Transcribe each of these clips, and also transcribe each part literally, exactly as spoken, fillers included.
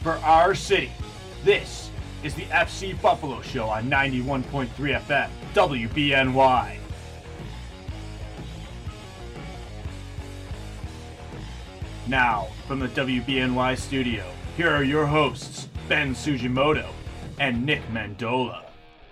for our city. This is the F C Buffalo Show on ninety-one point three F M, W B N Y. Now, from the W B N Y studio, here are your hosts, Ben Sujimoto and Nick Mandola.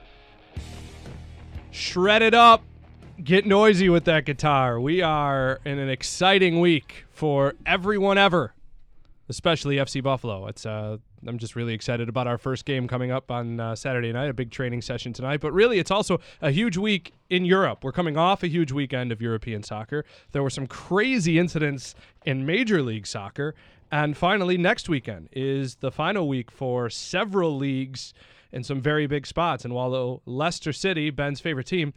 Shred it up. Get noisy with that guitar. We are in an exciting week for everyone ever, especially F C Buffalo. It's uh, I'm just really excited about our first game coming up on uh, Saturday night, a big training session tonight. But really, it's also a huge week in Europe. We're coming off a huge weekend of European soccer. There were some crazy incidents in Major League Soccer. And finally, next weekend is the final week for several leagues in some very big spots. And while Leicester City, Ben's favorite team,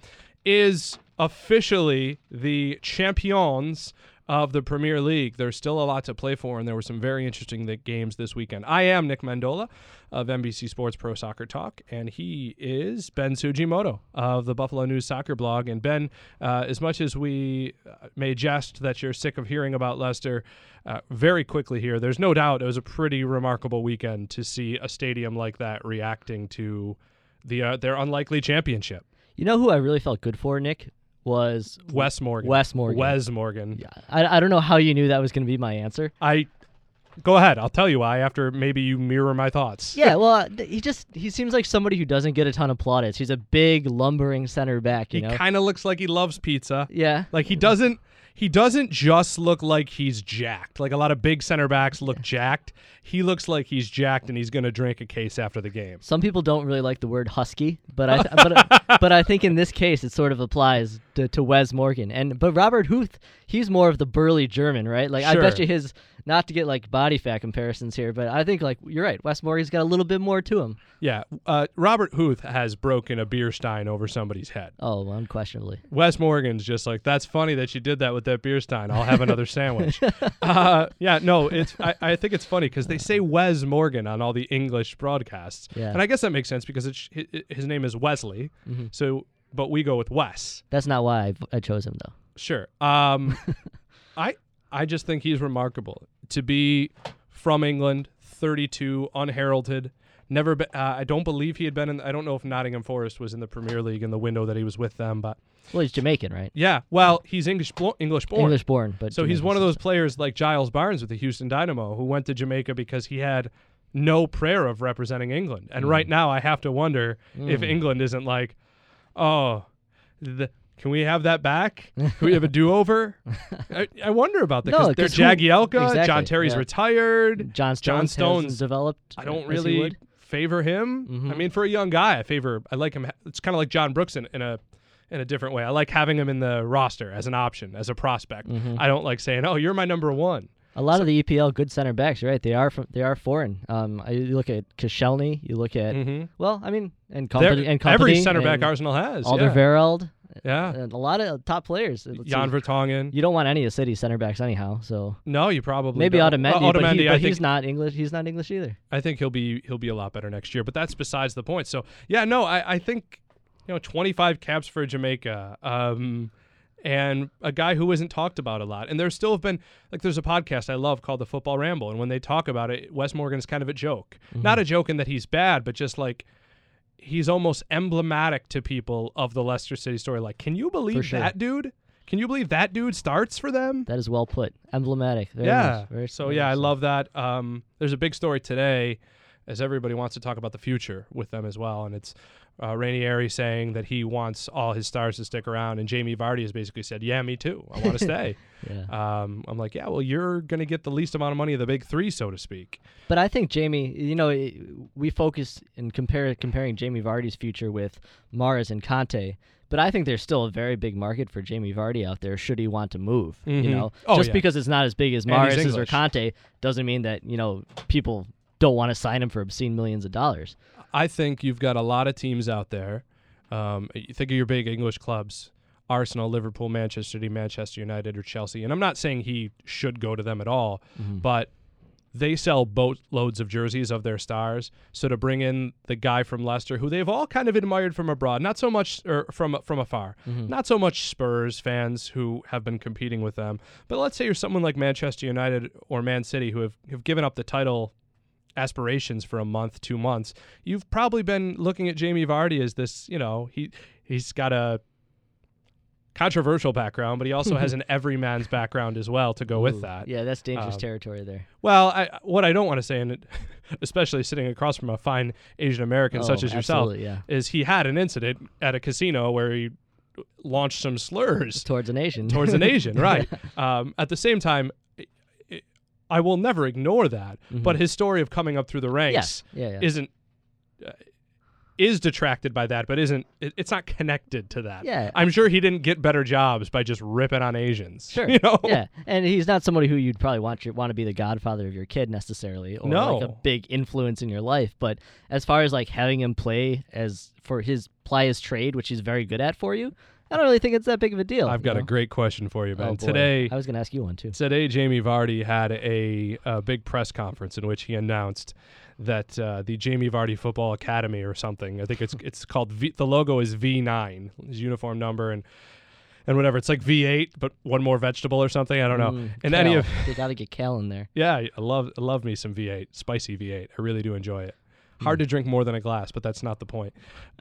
is officially the champions of the Premier League, there's still a lot to play for, and there were some very interesting games this weekend. I am Nick Mandola of N B C Sports Pro Soccer Talk, and he is Ben Sujimoto of the Buffalo News Soccer Blog. And Ben, uh, as much as we may jest that you're sick of hearing about Leicester, uh, very quickly here, there's no doubt it was a pretty remarkable weekend to see a stadium like that reacting to the uh, their unlikely championship. You know who I really felt good for, Nick? Was Wes Morgan. Wes Morgan. Wes Morgan. Yeah, I, I don't know how you knew that was going to be my answer. I go ahead. I'll tell you why after maybe you mirror my thoughts. Yeah, well, he just he seems like somebody who doesn't get a ton of plaudits. He's a big lumbering center back. You he know, kind of looks like he loves pizza. Yeah, like he doesn't. He doesn't just look like he's jacked. Like a lot of big center backs look jacked. He looks like he's jacked and he's going to drink a case after the game. Some people don't really like the word husky, but I th- but but I think in this case it sort of applies to, to Wes Morgan. And but Robert Huth, he's more of the burly German, right? Like sure. I bet you his, not to get like body fat comparisons here, but I think like you're right. Wes Morgan's got a little bit more to him. Yeah, uh, Robert Huth has broken a beer stein over somebody's head. Oh, unquestionably. Wes Morgan's just like, that's funny that you did that with that beer stein. I'll have another sandwich. uh, yeah, no, it's. I, I think it's funny because they say Wes Morgan on all the English broadcasts, yeah. and I guess that makes sense because it's, his name is Wesley. Mm-hmm. So, but we go with Wes. That's not why I, I chose him, though. Sure. Um, I I just think he's remarkable to be from England, thirty-two, unheralded. Never. Be, uh, I don't believe he had been in. I don't know if Nottingham Forest was in the Premier League in the window that he was with them, but. Well, he's Jamaican, right? Yeah. Well, he's English English born. English born, but so Jamaican he's one of those system. players like Giles Barnes with the Houston Dynamo who went to Jamaica because he had no prayer of representing England. And mm. right now, I have to wonder mm. if England isn't like, oh, the, can we have that back? Can we have a do-over? I, I wonder about that because no, they're Jagielka, exactly, John Terry's yeah. retired, John Stones, John Stones developed. I don't really favor him. Mm-hmm. I mean, for a young guy, I favor. I like him. It's kind of like John Brooks in, in a. in a different way. I like having him in the roster as an option, as a prospect. Mm-hmm. I don't like saying, oh, you're my number one. A lot so, of the E P L good center backs, right? They are from, they are foreign. Um, you look at Koscielny, you look at, mm-hmm. well, I mean, and company, and company. Every center back Arsenal has. Alderweireld. Yeah. And a lot of top players. Jan Vertonghen. You don't want any of City center backs anyhow, so. No, you probably Maybe don't. Otamendi, uh, Otamendi, but, he, I but think, he's not English. He's not English either. I think he'll be he'll be a lot better next year, but that's besides the point. So, yeah, no, I, I think you know, twenty-five caps for Jamaica, um, and a guy who isn't talked about a lot. And there still have been, like, there's a podcast I love called The Football Ramble, and when they talk about it, Wes Morgan's kind of a joke. Mm-hmm. Not a joke in that he's bad, but just, like, he's almost emblematic to people of the Leicester City story. Like, can you believe sure. that dude? Can you believe that dude starts for them? That is well put. Emblematic. Very yeah. Nice. Very, so, very yeah, nice. I love that. Um, there's a big story today, as everybody wants to talk about the future with them as well, and it's Uh, Ranieri saying that he wants all his stars to stick around, and Jamie Vardy has basically said, yeah, me too. I want to stay. yeah. um, I'm like, yeah, well, you're going to get the least amount of money of the big three, so to speak. But I think Jamie, you know, we focus in compare, comparing Jamie Vardy's future with Mahrez and Conte, but I think there's still a very big market for Jamie Vardy out there should he want to move. Mm-hmm. You know, oh, Just yeah. because it's not as big as Mahrez's or Conte doesn't mean that, you know, people don't want to sign him for obscene millions of dollars. I think you've got a lot of teams out there. Um, you think of your big English clubs, Arsenal, Liverpool, Manchester City, Manchester United, or Chelsea. And I'm not saying he should go to them at all, mm-hmm. but they sell boatloads of jerseys of their stars. So to bring in the guy from Leicester, who they've all kind of admired from abroad, not so much or from from afar, mm-hmm. not so much Spurs fans who have been competing with them. But let's say you're someone like Manchester United or Man City who have, have given up the title aspirations for a month, two months, you've probably been looking at Jamie Vardy as this, you know, he he's got a controversial background, but he also has an everyman's background as well to go Ooh, with that. Yeah, that's dangerous Um, territory there. Well, I, what I don't want to say, and it, especially sitting across from a fine Asian American Oh, such as yourself, absolutely, yeah. is he had an incident at a casino where he launched some slurs Towards an Asian. towards an Asian, right? Um, at the same time, i i I will never ignore that. Mhm. But his story of coming up through the ranks Yes. Yeah, yeah. isn't uh, is detracted by that, but isn't it, it's not connected to that. Yeah. I'm sure he didn't get better jobs by just ripping on Asians. Sure. You know? Yeah, and he's not somebody who you'd probably want your, want to be the godfather of your kid necessarily, or No. like a big influence in your life. But as far as like having him play as for his ply his trade, which he's very good at for you, I don't really think it's that big of a deal. I've you got know? a great question for you, Ben. Oh, boy. Today, I was going to ask you one too. Today, Jamie Vardy had a, a big press conference in which he announced that uh, the Jamie Vardy Football Academy or something, I think it's it's called, v, the logo is V nine, his uniform number, and and whatever. It's like V eight, but one more vegetable or something. I don't know. Mm, In Cal. any of, They got to get Cal in there. yeah, I love I love me some V eight, spicy V eight. I really do enjoy it. Hard Mm. to drink more than a glass, but that's not the point.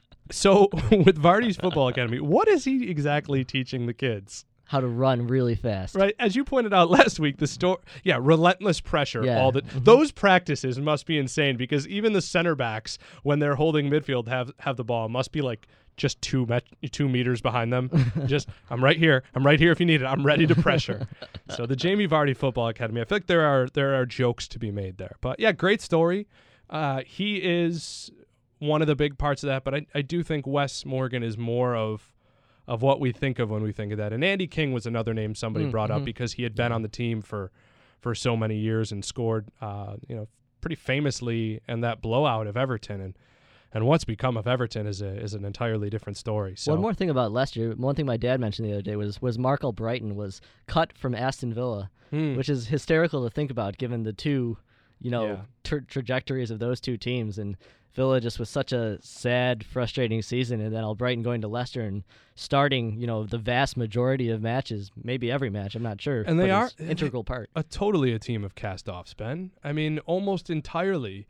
So with Vardy's Football Academy, what is he exactly teaching the kids? How to run really fast. Right, as you pointed out last week, the store, yeah, relentless pressure. Yeah. All that Mhm. those practices must be insane because even the center backs, when they're holding midfield, have have the ball, must be like just two met- two meters behind them. Just I'm right here. I'm right here if you need it. I'm ready to pressure. So the Jamie Vardy Football Academy. I feel like there are there are jokes to be made there. But yeah, great story. Uh, he is one of the big parts of that. But I, I do think Wes Morgan is more of of what we think of when we think of that. And Andy King was another name somebody Mm, brought up mhm. because he had been on the team for for so many years and scored, uh, you know, pretty famously in that blowout of Everton. And and what's become of Everton is a is an entirely different story. So One more thing about Leicester. One thing my dad mentioned the other day was was Markel Brighton was cut from Aston Villa, Hmm. which is hysterical to think about given the two, you know, Yeah. tra- trajectories of those two teams. And Villa just was such a sad, frustrating season, and then Albrighton going to Leicester and starting, you know, the vast majority of matches, maybe every match, I'm not sure. And they but are- it's an integral part. a totally a team of cast-offs, Ben. I mean, almost entirely.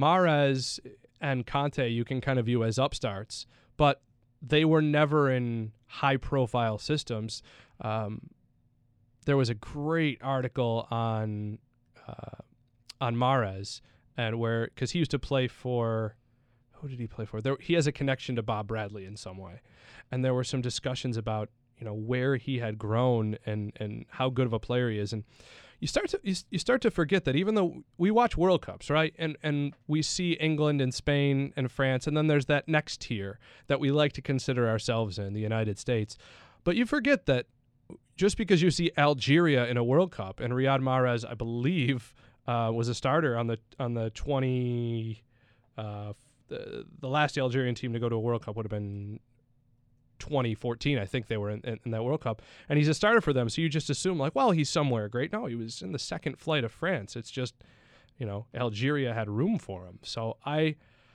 Mahrez and Conte you can kind of view as upstarts, but they were never in high-profile systems. Um, there was a great article on uh, on Mahrez, and where because he used to play for, who did he play for? There, he has a connection to Bob Bradley in some way, and there were some discussions about you know where he had grown and and how good of a player he is, and you start to you, you start to forget that even though we watch World Cups, right, and and we see England and Spain and France, and then there's that next tier that we like to consider ourselves in, the United States, but you forget that just because you see Algeria in a World Cup and Riyad Mahrez, I believe, uh, was a starter on the on the twenty, uh, the, the last Algerian team to go to a World Cup would have been twenty fourteen. I think they were in, in, in that World Cup, and he's a starter for them. So you just assume like, well, he's somewhere great. No, he was in the second flight of France. It's just, you know, Algeria had room for him. So I,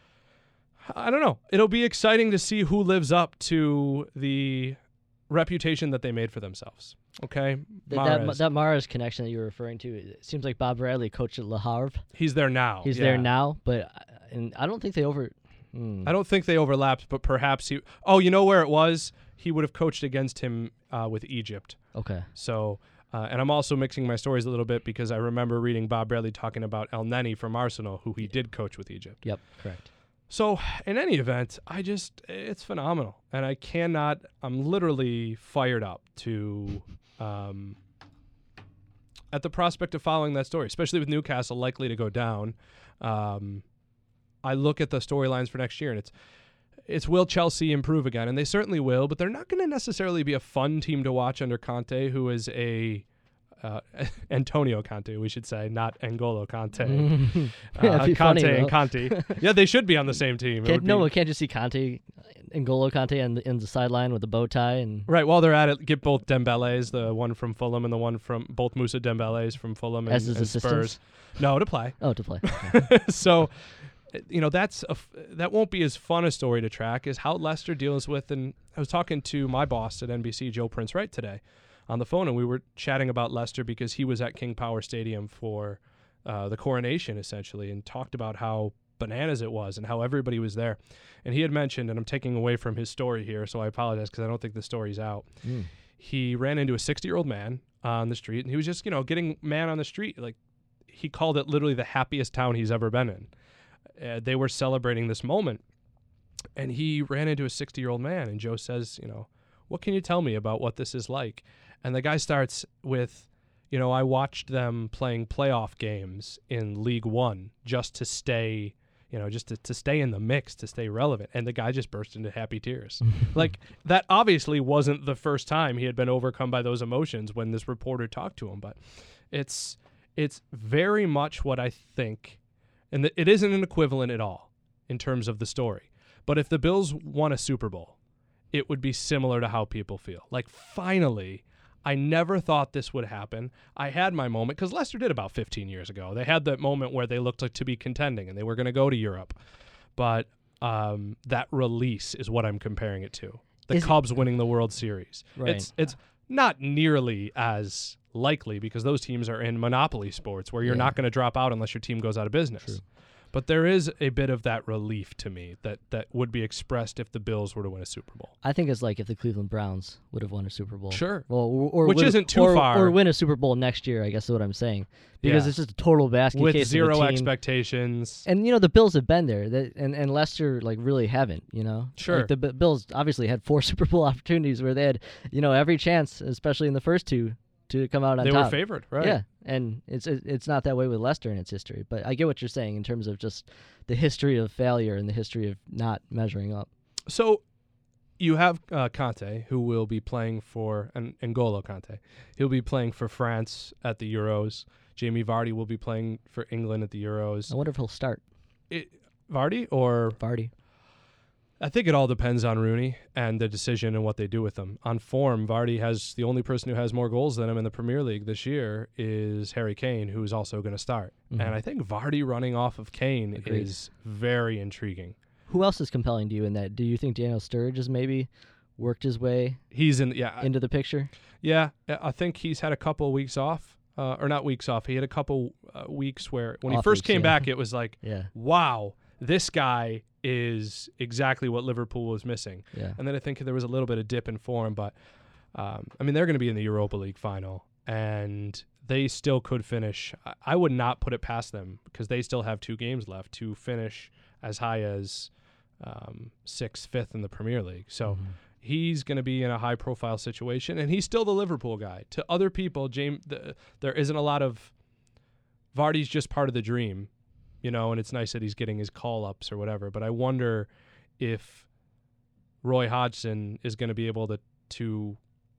I don't know. It'll be exciting to see who lives up to the reputation that they made for themselves. Okay, Th- that, Mahrez, that Mahrez connection that you were referring to, it seems like Bob Bradley coached at Le Havre. he's there now. He's yeah. there now, but I- and I don't think they over. hmm. I don't think they overlapped, but perhaps he. Oh, you know where it was? He would have coached against him uh, with Egypt. Okay. So, uh, and I'm also mixing my stories a little bit because I remember reading Bob Bradley talking about El Neni from Arsenal, who he did coach with Egypt. Yep. Correct. So, in any event, I just, it's phenomenal. And I cannot, I'm literally fired up to, um, at the prospect of following that story, especially with Newcastle likely to go down. Um, I look at the storylines for next year and it's, it's will Chelsea improve again? And they certainly will, but they're not going to necessarily be a fun team to watch under Conte, who is a, uh, Antonio Conte, we should say, not N'Golo Conte. Yeah, uh, it'd be Conte funny, and though. Conte. Yeah, they should be on the same team. It Can't, would no, be- we can't just see Conte, N'Golo Conte, on the, in the sideline with the bow tie and. Right, while they're at it, get both Dembélés, the one from Fulham and the one from both Musa Dembélés from Fulham and, As his and assistants? Spurs. No, to play. Oh, to play. So, you know, that's a f- that won't be as fun a story to track as how Leicester deals with. And I was talking to my boss at N B C, Joe Prince Wright, today on the phone, and we were chatting about Leicester because he was at King Power Stadium for uh, the coronation, essentially, and talked about how bananas it was and how everybody was there. And he had mentioned, and I'm taking away from his story here, so I apologize because I don't think the story's out. Mm. He ran into a sixty-year-old man on the street, and he was just, you know, getting man on the street. Like, he called it literally the happiest town he's ever been in. Uh, they were celebrating this moment, and he ran into a sixty-year-old man, and Joe says, you know, what can you tell me about what this is like? And the guy starts with, you know, I watched them playing playoff games in League One just to stay, you know, just to, to stay in the mix, to stay relevant. And the guy just burst into happy tears. Like, that obviously wasn't the first time he had been overcome by those emotions when this reporter talked to him, but it's it's very much what I think, and th- it isn't an equivalent at all in terms of the story. But if the Bills won a Super Bowl, it would be similar to how people feel. Like, finally, I never thought this would happen. I had my moment, because Leicester did about fifteen years ago. They had that moment where they looked like to be contending, and they were going to go to Europe. But um, that release is what I'm comparing it to. The Is Cubs winning the World Series. Right. It's it's not nearly as likely because those teams are in monopoly sports where you're Yeah. not going to drop out unless your team goes out of business. True. But there is a bit of that relief to me that, that would be expressed if the Bills were to win a Super Bowl. I think it's like if the Cleveland Browns would have won a Super Bowl. Sure. Well, or, or Which would- isn't too or, far. Or win a Super Bowl next year, I guess is what I'm saying. Because Yeah. it's just a total basket With case zero of a team. expectations. And, you know, the Bills have been there, that, and, and Leicester, like, really haven't, you know? Sure. Like, the B- Bills obviously had four Super Bowl opportunities where they had, you know, every chance, especially in the first two, to come out on They top. were favored, right? Yeah, and it's it- it's not that way with Leicester in its history. But I get what you're saying in terms of just the history of failure and the history of not measuring up. So you have uh, Conte, who will be playing for, and N'Golo Conte, he'll be playing for France at the Euros. Jamie Vardy will be playing for England at the Euros. I wonder if he'll start. It, Vardy or Vardy. I think it all depends on Rooney and the decision and what they do with him. On form, Vardy has the only person who has more goals than him in the Premier League this year is Harry Kane, who's also going to start. Mhm. And I think Vardy running off of Kane Agreed. is very intriguing. Who else is compelling to you in that? Do you think Daniel Sturridge has maybe worked his way He's in, yeah, into the picture? yeah. I think he's had a couple of weeks off, uh, or not weeks off. He had a couple uh, weeks where when he Off first weeks, came yeah. back, it was like, Yeah, wow, this guy is exactly what Liverpool was missing. yeah. And then I think there was a little bit of dip in form, but um, I mean, they're going to be in the Europa League final, and they still could finish. I, I would not put it past them because they still have two games left to finish as high as um, sixth, fifth in the Premier League. So Mhm. he's going to be in a high-profile situation, and he's still the Liverpool guy. To other people, James, the, there isn't a lot of Vardy's just part of the dream. You know, and it's nice that he's getting his call-ups or whatever. But I wonder if Roy Hodgson is going to be able to to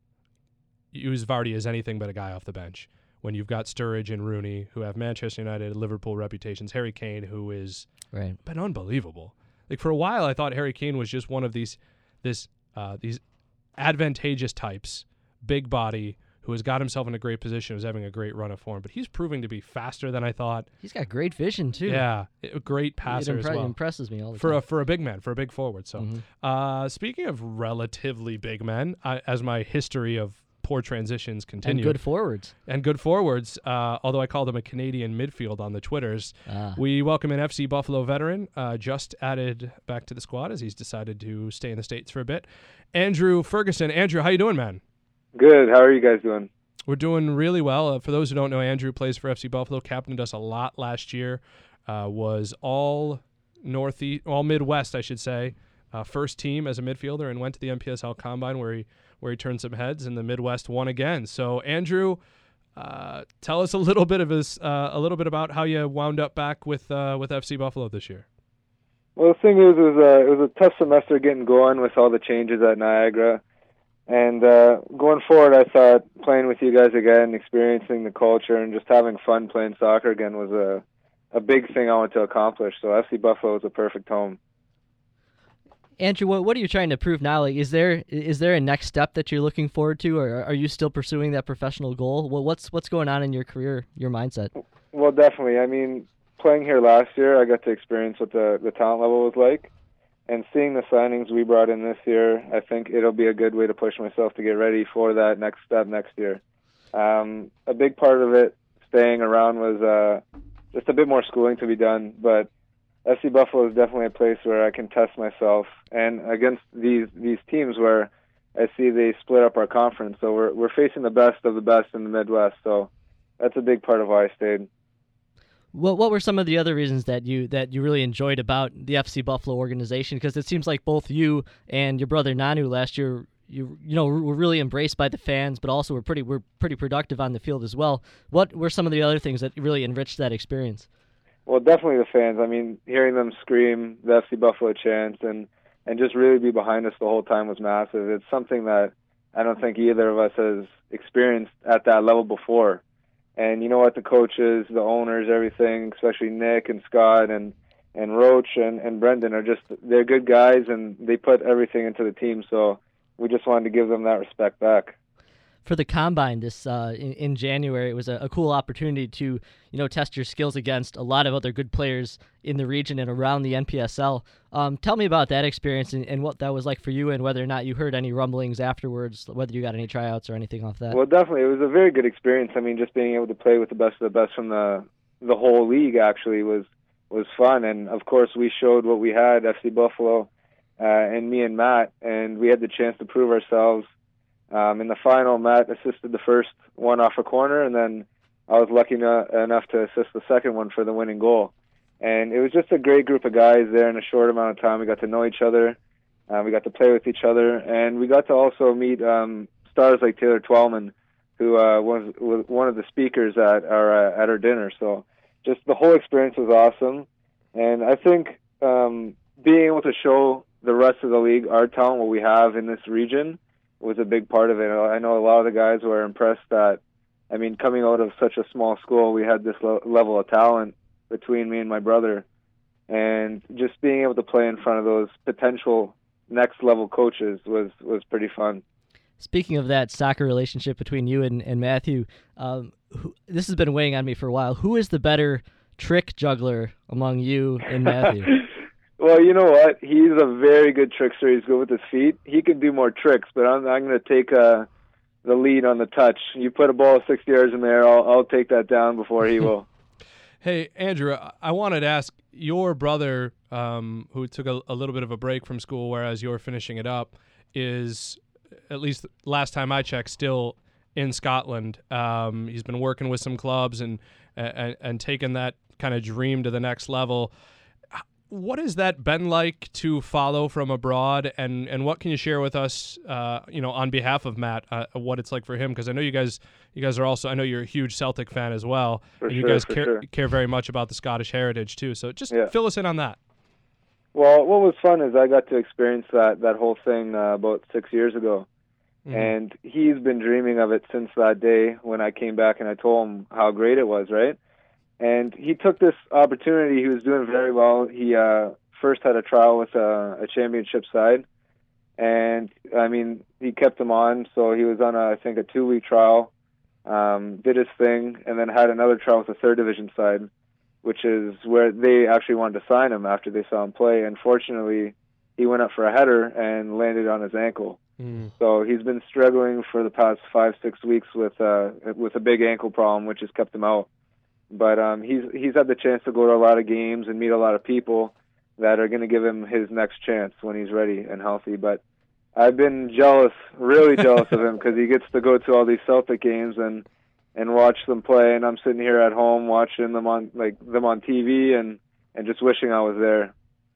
use Vardy as anything but a guy off the bench when you've got Sturridge and Rooney, who have Manchester United and Liverpool reputations, Harry Kane, who is Right. been unbelievable. Like, for a while, I thought Harry Kane was just one of these this uh, these advantageous types, big body, who has got himself in a great position, who's having a great run of form. But he's proving to be faster than I thought. He's got great vision too. Yeah, a great it passer impre- as well. impresses me all the For a time. for a big man, for a big forward. So, Mhm. uh, speaking of relatively big men, I, as my history of poor transitions And continue, good forwards. and good forwards, uh, although I call them a Canadian midfield on the Twitters, Ah. we welcome an F C Buffalo veteran, uh, just added back to the squad as he's decided to stay in the States for a bit. Andrew Ferguson. Andrew, how you doing, man? Good. How are you guys doing? We're doing really well. Uh, for those who don't know, Andrew plays for F C Buffalo, captained us a lot last year, uh, was all Northeast, all Midwest, I should say, uh, first team as a midfielder, and went to the M P S L Combine where he where he turned some heads, and the Midwest won again. So, Andrew, uh, tell us a little bit of his, uh, a little bit about how you wound up back with uh, with F C Buffalo this year. Well, the thing is, it was, a, it was a tough semester getting going with all the changes at Niagara. And uh, going forward, I thought playing with you guys again, experiencing the culture, and just having fun playing soccer again was a, a big thing I wanted to accomplish. So F C Buffalo was a perfect home. Andrew, what what are you trying to prove now? Like, is there is there a next step that you're looking forward to, or are you still pursuing that professional goal? Well, what's what's going on in your career, your mindset? Well, definitely. I mean, playing here last year, I got to experience what the, the talent level was like. And seeing the signings we brought in this year, I think it'll be a good way to push myself to get ready for that next step next year. Um, a big part of it, staying around, was uh, just a bit more schooling to be done. But F C Buffalo is definitely a place where I can test myself, and against these these teams where I see they split up our conference, so we're we're facing the best of the best in the Midwest. So that's a big part of why I stayed. What what were some of the other reasons that you that you really enjoyed about the F C Buffalo organization? Because it seems like both you and your brother Nanu last year, you you know, were really embraced by the fans, but also were pretty were pretty productive on the field as well. What were some of the other things that really enriched that experience? Well, definitely the fans. I mean, hearing them scream the F C Buffalo chants and, and just really be behind us the whole time was massive. It's something that I don't think either of us has experienced at that level before. And you know what, the coaches, the owners, everything, especially Nick and Scott and, and Roach and, and Brendan are just, they're good guys and they put everything into the team. So we just wanted to give them that respect back. For the Combine this uh, in, in January, it was a, a cool opportunity to, you know, test your skills against a lot of other good players in the region and around the N P S L. Um, tell me about that experience and, and what that was like for you, and whether or not you heard any rumblings afterwards, whether you got any tryouts or anything off that. Well, definitely, it was a very good experience. I mean, just being able to play with the best of the best from the the whole league actually was was fun, and of course we showed what we had, F C Buffalo, uh, and me and Matt, and we had the chance to prove ourselves. Um, in the final, Matt assisted the first one off a corner, and then I was lucky no- enough to assist the second one for the winning goal. And it was just a great group of guys there in a short amount of time. We got to know each other, uh, we got to play with each other, and we got to also meet um, stars like Taylor Twellman, who uh, was, was one of the speakers at our uh, at our dinner. So just the whole experience was awesome, and I think um, being able to show the rest of the league our talent, what we have in this region, was a big part of it. I know a lot of the guys were impressed that, I mean, coming out of such a small school, we had this lo- level of talent between me and my brother, and just being able to play in front of those potential next level coaches was, was pretty fun. Speaking of that soccer relationship between you and, and Matthew, um, who, this has been weighing on me for a while. Who is the better trick juggler among you and Matthew? Well, you know what? He's a very good trickster. He's good with his feet. He can do more tricks, but I'm, I'm going to take uh, the lead on the touch. You put a ball sixty yards in there, I'll, I'll take that down before he will. Hey, Andrew, I wanted to ask your brother, um, who took a, a little bit of a break from school, whereas you're finishing it up, is, at least last time I checked, still in Scotland. Um, he's been working with some clubs and, and, and taking that kind of dream to the next level. What has that been like to follow from abroad, and, and what can you share with us, uh, you know, on behalf of Matt, uh, what it's like for him? Because I know you guys, you guys are also, I know you're a huge Celtic fan as well, for and you sure, guys for care sure. care very much about the Scottish heritage too. So just Yeah. fill us in on that. Well, what was fun is I got to experience that that whole thing uh, about six years ago, mm-hmm. and he's been dreaming of it since that day when I came back and I told him how great it was, right? And he took this opportunity. He was doing very well. He uh, first had a trial with a, a championship side, and I mean, he kept him on. So he was on, a, I think, a two-week trial, um, did his thing, and then had another trial with the third division side, which is where they actually wanted to sign him after they saw him play. Unfortunately, he went up for a header and landed on his ankle. Mm. So he's been struggling for the past five, six weeks with uh, with a big ankle problem, which has kept him out. But um, he's he's had the chance to go to a lot of games and meet a lot of people that are going to give him his next chance when he's ready and healthy. But I've been jealous, really jealous of him, because he gets to go to all these Celtic games and and watch them play, and I'm sitting here at home watching them on like them on T V and, and just wishing I was there.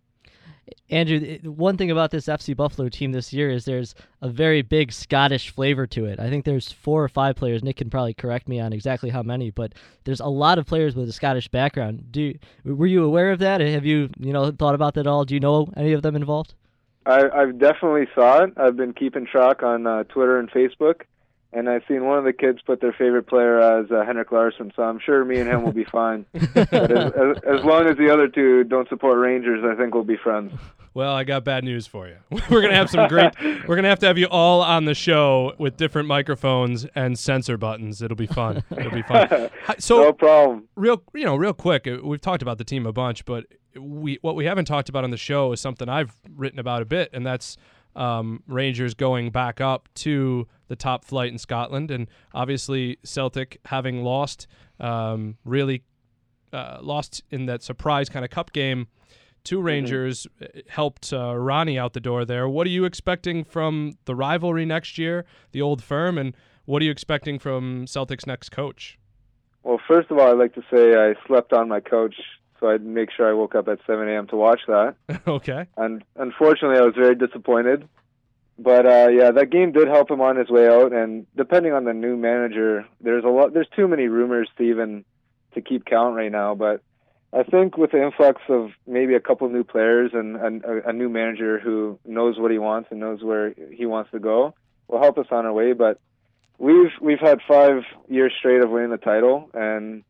Andrew, one thing about this F C Buffalo team this year is there's a very big Scottish flavor to it. I think there's four or five players. Nick can probably correct me on exactly how many, but there's a lot of players with a Scottish background. Do you, were you aware of that? Have you you know thought about that at all? Do you know any of them involved? I, I've definitely saw it. I've been keeping track on uh, Twitter and Facebook, and I've seen one of the kids put their favorite player as uh, Henrik Larsson, so I'm sure me and him will be fine. But as, as, as long as the other two don't support Rangers, I think we'll be friends. Well, I got bad news for you. We're gonna have some great. We're gonna have to have you all on the show with different microphones and censor buttons. It'll be fun. It'll be fun. So, no problem. Real, you know, real quick. We've talked about the team a bunch, but we what we haven't talked about on the show is something I've written about a bit, and that's um, Rangers going back up to the top flight in Scotland, and obviously Celtic having lost um, really uh, lost in that surprise kind of cup game to Rangers, mm-hmm. helped uh, Ronnie out the door there. What are you expecting from the rivalry next year, the Old Firm, and what are you expecting from Celtics' next coach? Well, first of all, I'd like to say I slept on my couch, so I'd make sure I woke up at seven a.m. to watch that. Okay. And unfortunately, I was very disappointed. But uh, yeah, that game did help him on his way out. And depending on the new manager, there's a lot. There's too many rumors to even to keep count right now. But I think with the influx of maybe a couple new players and, and a, a new manager who knows what he wants and knows where he wants to go, will help us on our way. But we've we've had five years straight of winning the title, and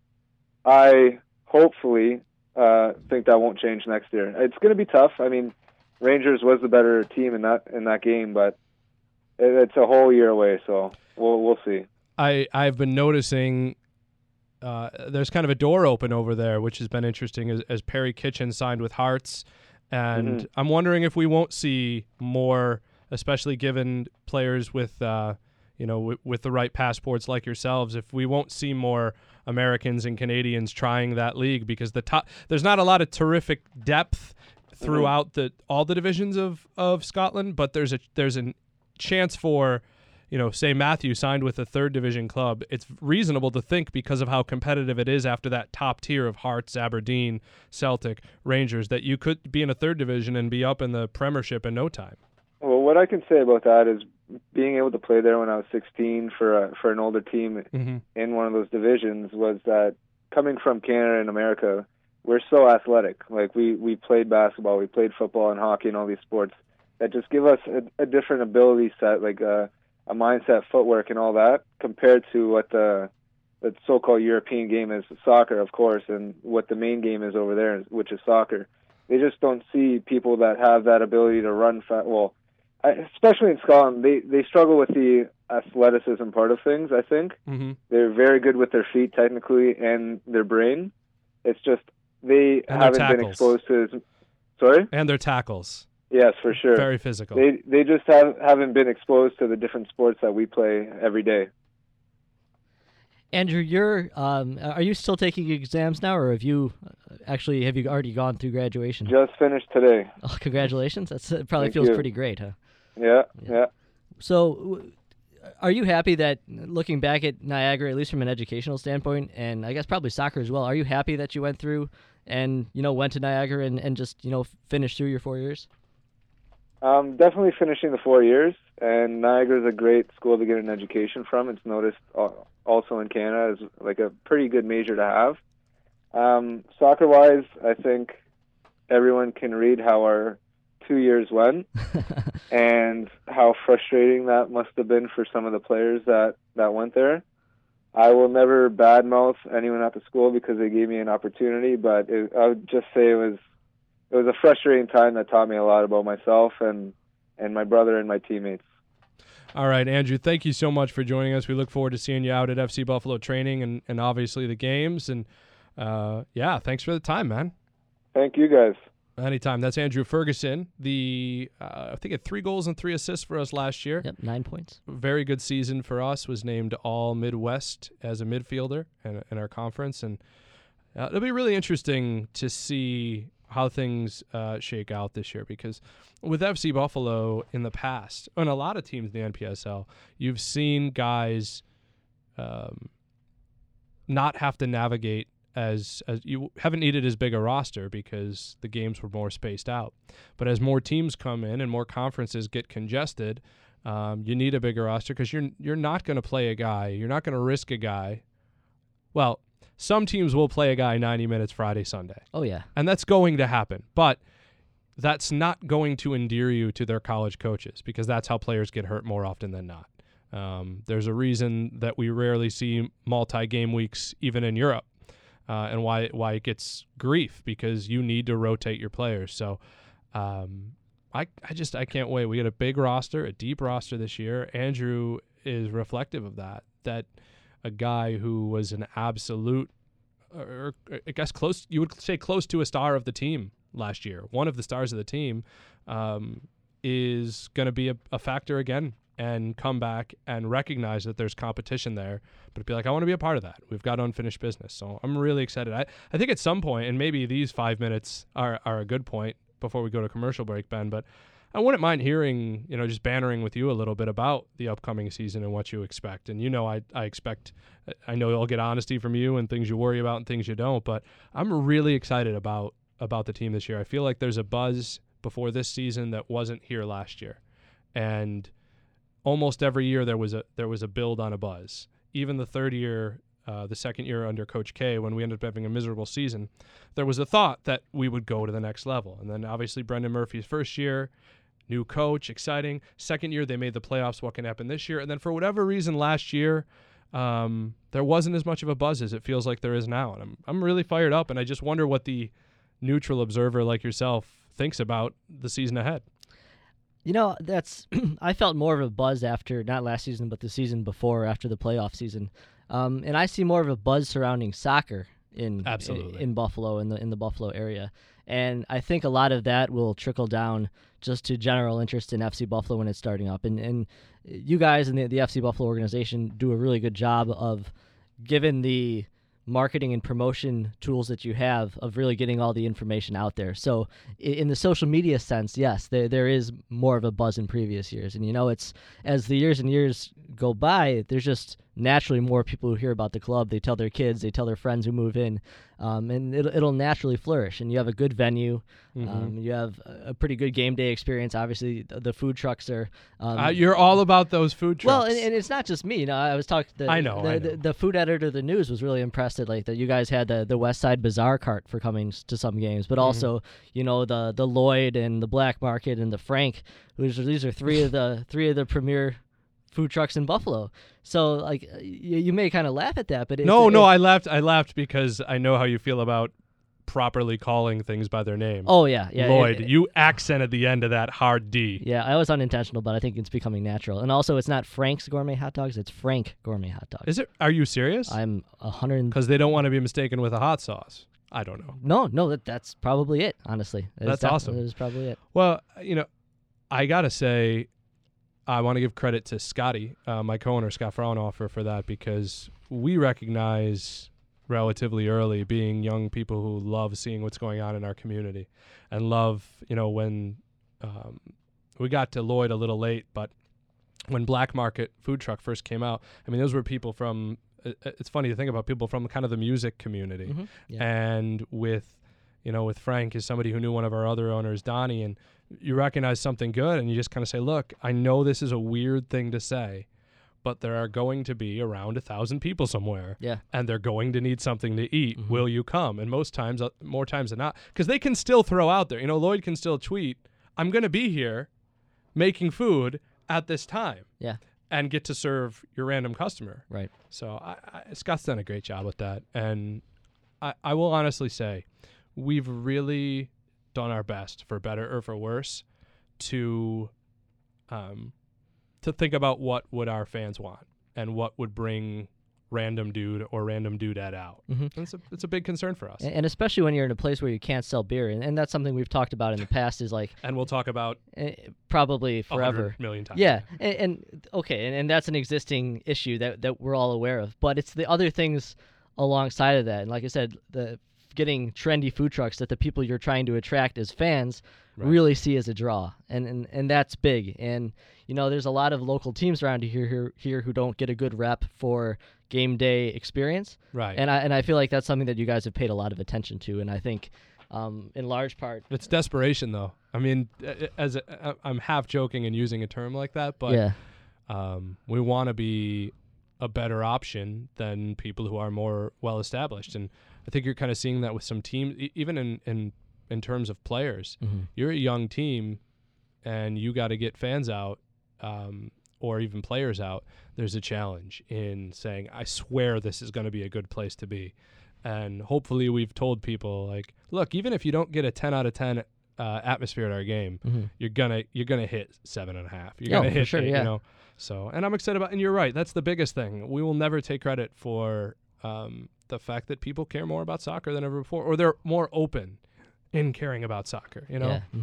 I hopefully uh, think that won't change next year. It's going to be tough. I mean, Rangers was the better team in that in that game, but it, it's a whole year away, so we'll we'll see. I I've been noticing. Uh, there's kind of a door open over there, which has been interesting, as, as Perry Kitchen signed with Hearts. And mm-hmm. I'm wondering if we won't see more, especially given players with, uh, you know, w- with the right passports like yourselves, if we won't see more Americans and Canadians trying that league, because the top, there's not a lot of terrific depth throughout mm-hmm. the all the divisions of, of Scotland, but there's a there's a chance for, you know, say Matthew signed with a third division club. It's reasonable to think, because of how competitive it is after that top tier of Hearts, Aberdeen, Celtic, Rangers, that you could be in a third division and be up in the Premiership in no time. Well, what I can say about that is being able to play there when I was sixteen for a, for an older team mm-hmm. in one of those divisions was that coming from Canada and America, we're so athletic. Like we, we played basketball, we played football and hockey and all these sports that just give us a, a different ability set, like uh, a mindset, footwork, and all that, compared to what the, the so-called European game is, soccer, of course, and what the main game is over there, which is soccer. They just don't see people that have that ability to run fast. Well, I, especially in Scotland, they, they struggle with the athleticism part of things, I think. Mm-hmm. They're very good with their feet, technically, and their brain. It's just they and haven't been exposed to as... Sorry? And their tackles. Yes, for sure. Very physical. They they just have, haven't been exposed to the different sports that we play every day. Andrew, you're um, are you still taking exams now, or have you actually have you already gone through graduation? Just finished today. Oh, congratulations! That's it probably Thank feels you. pretty great, huh? Yeah, yeah, yeah. So, are you happy that, looking back at Niagara, at least from an educational standpoint, and I guess probably soccer as well, are you happy that you went through and, you know, went to Niagara and, and just, you know, finished through your four years? Um, definitely finishing the four years, and Niagara is a great school to get an education from. It's noticed also in Canada as like a pretty good major to have. Um, soccer-wise, I think everyone can read how our two years went and how frustrating that must have been for some of the players that, that went there. I will never badmouth anyone at the school because they gave me an opportunity, but it, I would just say it was It was a frustrating time that taught me a lot about myself and, and my brother and my teammates. All right, Andrew, thank you so much for joining us. We look forward to seeing you out at F C Buffalo training and, and obviously the games. And, uh, yeah, thanks for the time, man. Thank you, guys. Anytime. That's Andrew Ferguson. The uh, I think he had three goals and three assists for us last year. Yep, nine points. Very good season for us. Was named All Midwest as a midfielder in, in our conference. And uh, it'll be really interesting to see how things uh, shake out this year, because with F C Buffalo in the past, and a lot of teams in the N P S L, you've seen guys um, not have to navigate as, as you haven't needed as big a roster because the games were more spaced out. But as more teams come in and more conferences get congested, um, you need a bigger roster because you're you're not going to play a guy, you're not going to risk a guy. Well, some teams will play a guy ninety minutes Friday, Sunday. Oh, yeah. And that's going to happen. But that's not going to endear you to their college coaches because that's how players get hurt more often than not. Um, there's a reason that we rarely see multi-game weeks even in Europe uh, and why, why it gets grief, because you need to rotate your players. So um, I, I just I can't wait. We got a big roster, a deep roster this year. Andrew is reflective of that, that a guy who was an absolute, or I guess close, you would say close to a star of the team last year, one of the stars of the team, um, is going to be a, a factor again and come back and recognize that there's competition there, but be like, I want to be a part of that. We've got unfinished business. So I'm really excited. I, I think at some point, and maybe these five minutes are, are a good point before we go to commercial break, Ben, but I wouldn't mind hearing, you know, just bantering with you a little bit about the upcoming season and what you expect. And, you know, I, I expect, I know I'll get honesty from you and things you worry about and things you don't, but I'm really excited about, about the team this year. I feel like there's a buzz before this season that wasn't here last year. And almost every year there was a there was a build on a buzz. Even the third year, uh, the second year under Coach K, when we ended up having a miserable season, there was a thought that we would go to the next level. And then obviously Brendan Murphy's first year, new coach, exciting. Second year, they made the playoffs. What can happen this year? And then for whatever reason last year, um, there wasn't as much of a buzz as it feels like there is now. And I'm I'm really fired up, and I just wonder what the neutral observer like yourself thinks about the season ahead. You know, that's I felt more of a buzz after, not last season, but the season before, after the playoff season. Um, and I see more of a buzz surrounding soccer in, Absolutely. in in Buffalo, in the in the Buffalo area. And I think a lot of that will trickle down just to general interest in F C Buffalo when it's starting up. And and you guys in the, the F C Buffalo organization do a really good job of, given the marketing and promotion tools that you have, of really getting all the information out there. So in the social media sense, yes, there there is more of a buzz in previous years. And, you know, it's as the years and years go by, there's just naturally more people who hear about the club. They tell their kids, they tell their friends who move in, um, and it'll, it'll naturally flourish. And you have a good venue. Mm-hmm. Um, you have a pretty good game day experience. Obviously, the, the food trucks are... Um, Uh, you're all about those food trucks. Well, and, and it's not just me. You know, I was talking. The, I know, The, I know. The, the food editor of the news was really impressed at like that you guys had the, the West Side Bazaar cart for coming s- to some games, but Mhm. also you know the the Lloyd and the Black Market and the Frank. Which are, these are three of the three of the premier food trucks in Buffalo. So like you, you may kind of laugh at that, but it's, no, it, no, I laughed. I laughed because I know how you feel about properly calling things by their name. Oh yeah, yeah. Lloyd, it- it- you accented the end of that hard D. Yeah, I was unintentional, but I think it's becoming natural. And also, it's not Frank's Gourmet Hot Dogs; it's Frank Gourmet Hot Dogs. Is it? Are you serious? I'm a hundred. Because they don't want to be mistaken with a hot sauce. I don't know. No, no, that, that's probably it. Honestly, That is That's def- awesome. That is probably it. Well, you know, I gotta say, I want to give credit to Scotty, uh, my co-owner Scott Fraunhofer, for that, because we recognize relatively early, being young people who love seeing what's going on in our community, and love, you know, when um, we got to Lloyd a little late, but when Black Market Food Truck first came out, I mean, those were people from. Uh, it's funny to think about people from kind of the music community, Mhm. Yeah. and with, you know, with Frank is somebody who knew one of our other owners, Donnie, and you recognize something good, and you just kind of say, look, I know this is a weird thing to say, but there are going to be around a thousand people somewhere, Yeah. and they're going to need something to eat. Mhm. Will you come? And most times, uh, more times than not, because they can still throw out there, you know, Lloyd can still tweet, I'm going to be here making food at this time. Yeah. And get to serve your random customer. Right. So I, I, Scott's done a great job with that. And I, I will honestly say, we've really done our best, for better or for worse, to um, to think about what would our fans want and what would bring random dude or random dudette out. Mhm. And it's a, it's a big concern for us. And, and especially when you're in a place where you can't sell beer, and, and that's something we've talked about in the past. Is like And we'll talk about eh, probably a forever. hundred million times. Yeah, and, and okay, and, and that's an existing issue that that we're all aware of. But it's the other things alongside of that, and like I said, the getting trendy food trucks that the people you're trying to attract as fans Right. really see as a draw, and, and and that's big. And you know, there's a lot of local teams around here here here who don't get a good rep for game day experience, Right. and I and I feel like that's something that you guys have paid a lot of attention to, and I think. Um, in large part, It's desperation, though. I mean, uh, as a, I'm half joking and using a term like that, but yeah, um, we want to be a better option than people who are more well established. And I think you're kind of seeing that with some teams, e- even in, in in terms of players. mm-hmm. You're a young team, and you got to get fans out, um, or even players out. There's a challenge in saying, I swear this is going to be a good place to be. And hopefully we've told people, like, look, even if you don't get a ten out of ten uh, atmosphere at our game, Mm-hmm. you're gonna you're gonna hit seven and a half. You're Oh, gonna for hit sure, eight, yeah. you know. So, and I'm excited about. And you're right. That's the biggest thing. We will never take credit for um, the fact that people care more about soccer than ever before, or they're more open in caring about soccer. You know. Yeah. Mm-hmm.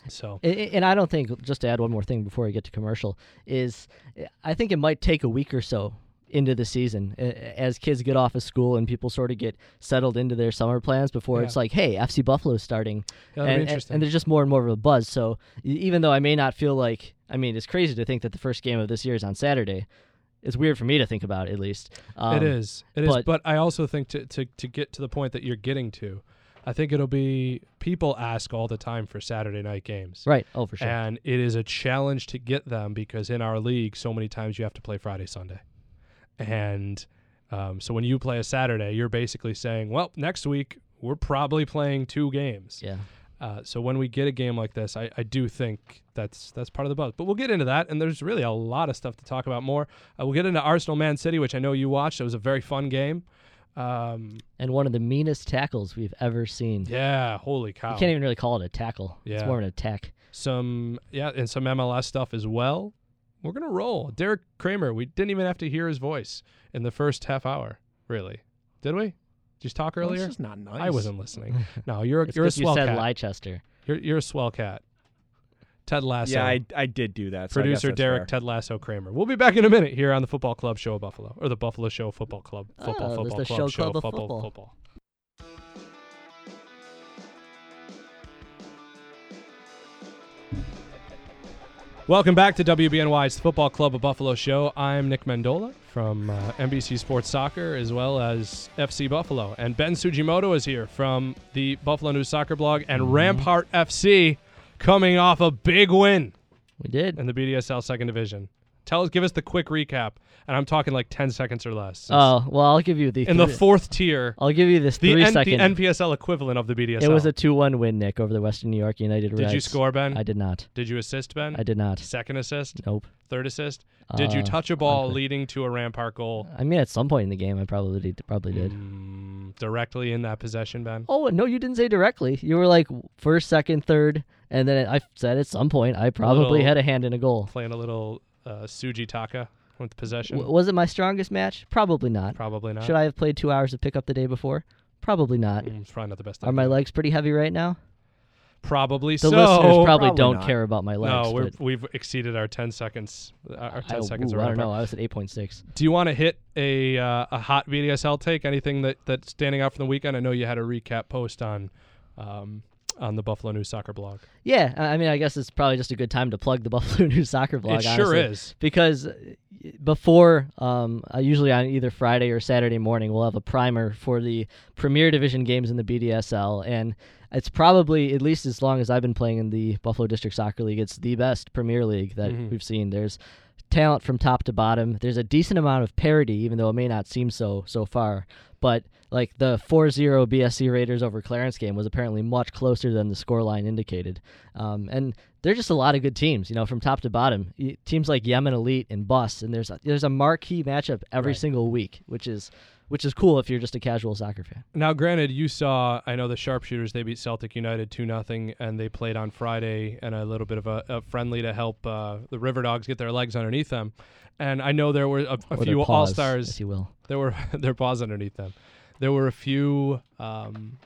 So, And, and I don't think, just to add one more thing before we get to commercial, is I think it might take a week or so into the season a- as kids get off of school and people sort of get settled into their summer plans before Yeah. it's like, hey, F C Buffalo's starting. Yeah, that'd be and, and, interesting. and there's just more and more of a buzz. So e- even though I may not feel like, I mean, it's crazy to think that the first game of this year is on Saturday. It's weird for me to think about, at least. Um, it is. It is. but- But I also think to, to, to get to the point that you're getting to, I think it'll be people ask all the time for Saturday night games. Right. Oh, for sure. And it is a challenge to get them because in our league, so many times you have to play Friday, Sunday. And um, so when you play a Saturday, you're basically saying, well, next week we're probably playing two games. yeah. Uh, so when we get a game like this, I, I do think that's that's part of the buzz. But we'll get into that, and there's really a lot of stuff to talk about more. Uh, we'll get into Arsenal Man City, which I know you watched. It was a very fun game. Um, And one of the meanest tackles we've ever seen. yeah, holy cow. You can't even really call it a tackle. It's Yeah. more of an attack. Some yeah, and some M L S stuff as well. We're gonna roll. Derek Kramer. We didn't even have to hear his voice in the first half hour. Really, did we? Did you talk Well, earlier? it's just not nice. I wasn't listening. No, you're It's you're a 'cause you swell said cat. Leicester. You're you're a swell cat. Ted Lasso. Yeah, I, I did do that. So I guess Producer that's Derek fair. Ted Lasso Kramer. We'll be back in a minute here on the Football Club Show of Buffalo, or the Buffalo Show Football Club. Football, Oh, there's football the club show show, club of football, football. football. Welcome back to W B N Y's Football Club of Buffalo show. I'm Nick Mendola from uh, N B C Sports Soccer as well as F C Buffalo. And Ben Sugimoto is here from the Buffalo News Soccer blog and Mm-hmm. Rampart F C coming off a big win We did. in the B D S L second division. Tell us, give us the quick recap, and I'm talking like ten seconds or less. Since Oh, well, I'll give you the in the three- fourth tier, I'll give you this the, three N- second. the N P S L equivalent of the B D S L. It was a two one win, Nick, over the Western New York United Did Reds. you score, Ben? I did not. Did you assist, Ben? I did not. Second assist? Nope. Third assist? Did you Uh, touch a ball unclear. leading to a Rampart goal I mean, at some point in the game, I probably did. Probably did. Mm, directly in that possession, Ben? Oh no, you didn't say directly. You were like first, second, third, and then I said at some point I probably Little- had a hand in a goal. Playing a little uh, Suji Taka with possession? W- was it my strongest match? Probably not. Probably not. Should I have played two hours of pickup the day before? Probably not. Mm, it's probably not the best Are my idea. legs pretty heavy right now? Probably The so. listeners probably, Probably don't not. care about my legs. No, we're, but we've exceeded our ten seconds. uh, Our ten I, seconds. ooh, of I don't Rampart. know. I was at eight point six. Do you want to hit a uh, a hot B D S L take? Anything that that's standing out from the weekend? I know you had a recap post on um, on the Buffalo News Soccer blog. Yeah, I I mean, I guess it's probably just a good time to plug the Buffalo News Soccer blog. it sure honestly. is. Because uh, before, um, uh, usually on either Friday or Saturday morning, we'll have a primer for the Premier Division games in the B D S L, and it's probably, at least as long as I've been playing in the Buffalo District Soccer League, it's the best Premier League that Mhm. we've seen. There's talent from top to bottom. There's a decent amount of parity, even though it may not seem so so far. But like the four zero B S C Raiders over Clarence game was apparently much closer than the scoreline indicated. Um, and they're just a lot of good teams, you know, from top to bottom. Y- Teams like Yemen Elite and Bus, and there's a, there's a marquee matchup every Right. single week, which is which is cool if you're just a casual soccer fan. Now, granted, you saw, I know the Sharpshooters, they beat Celtic United two nothing, and they played on Friday and a little bit of a, a friendly to help uh, the River Dogs get their legs underneath them. And I know there were a, a Or their few paws, All-Stars. if you will. There were their paws underneath them. There were a few um,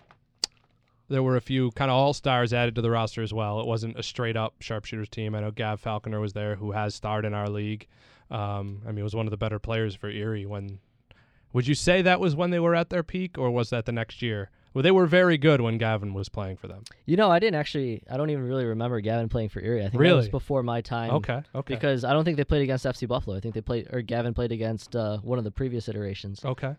there were a few kind of All-Stars added to the roster as well. It wasn't a straight-up Sharpshooters team. I know Gav Falconer was there, who has starred in our league. Um, I mean, was one of the better players for Erie when... Would you say that was when they were at their peak, or was that the next year? Well, they were very good when Gavin was playing for them. You know, I didn't actually, I don't even really remember Gavin playing for Erie. I think that was Really? before my time. Okay, okay. Because I don't think they played against F C Buffalo. I think they played, or Gavin played against uh, one of the previous iterations. Okay.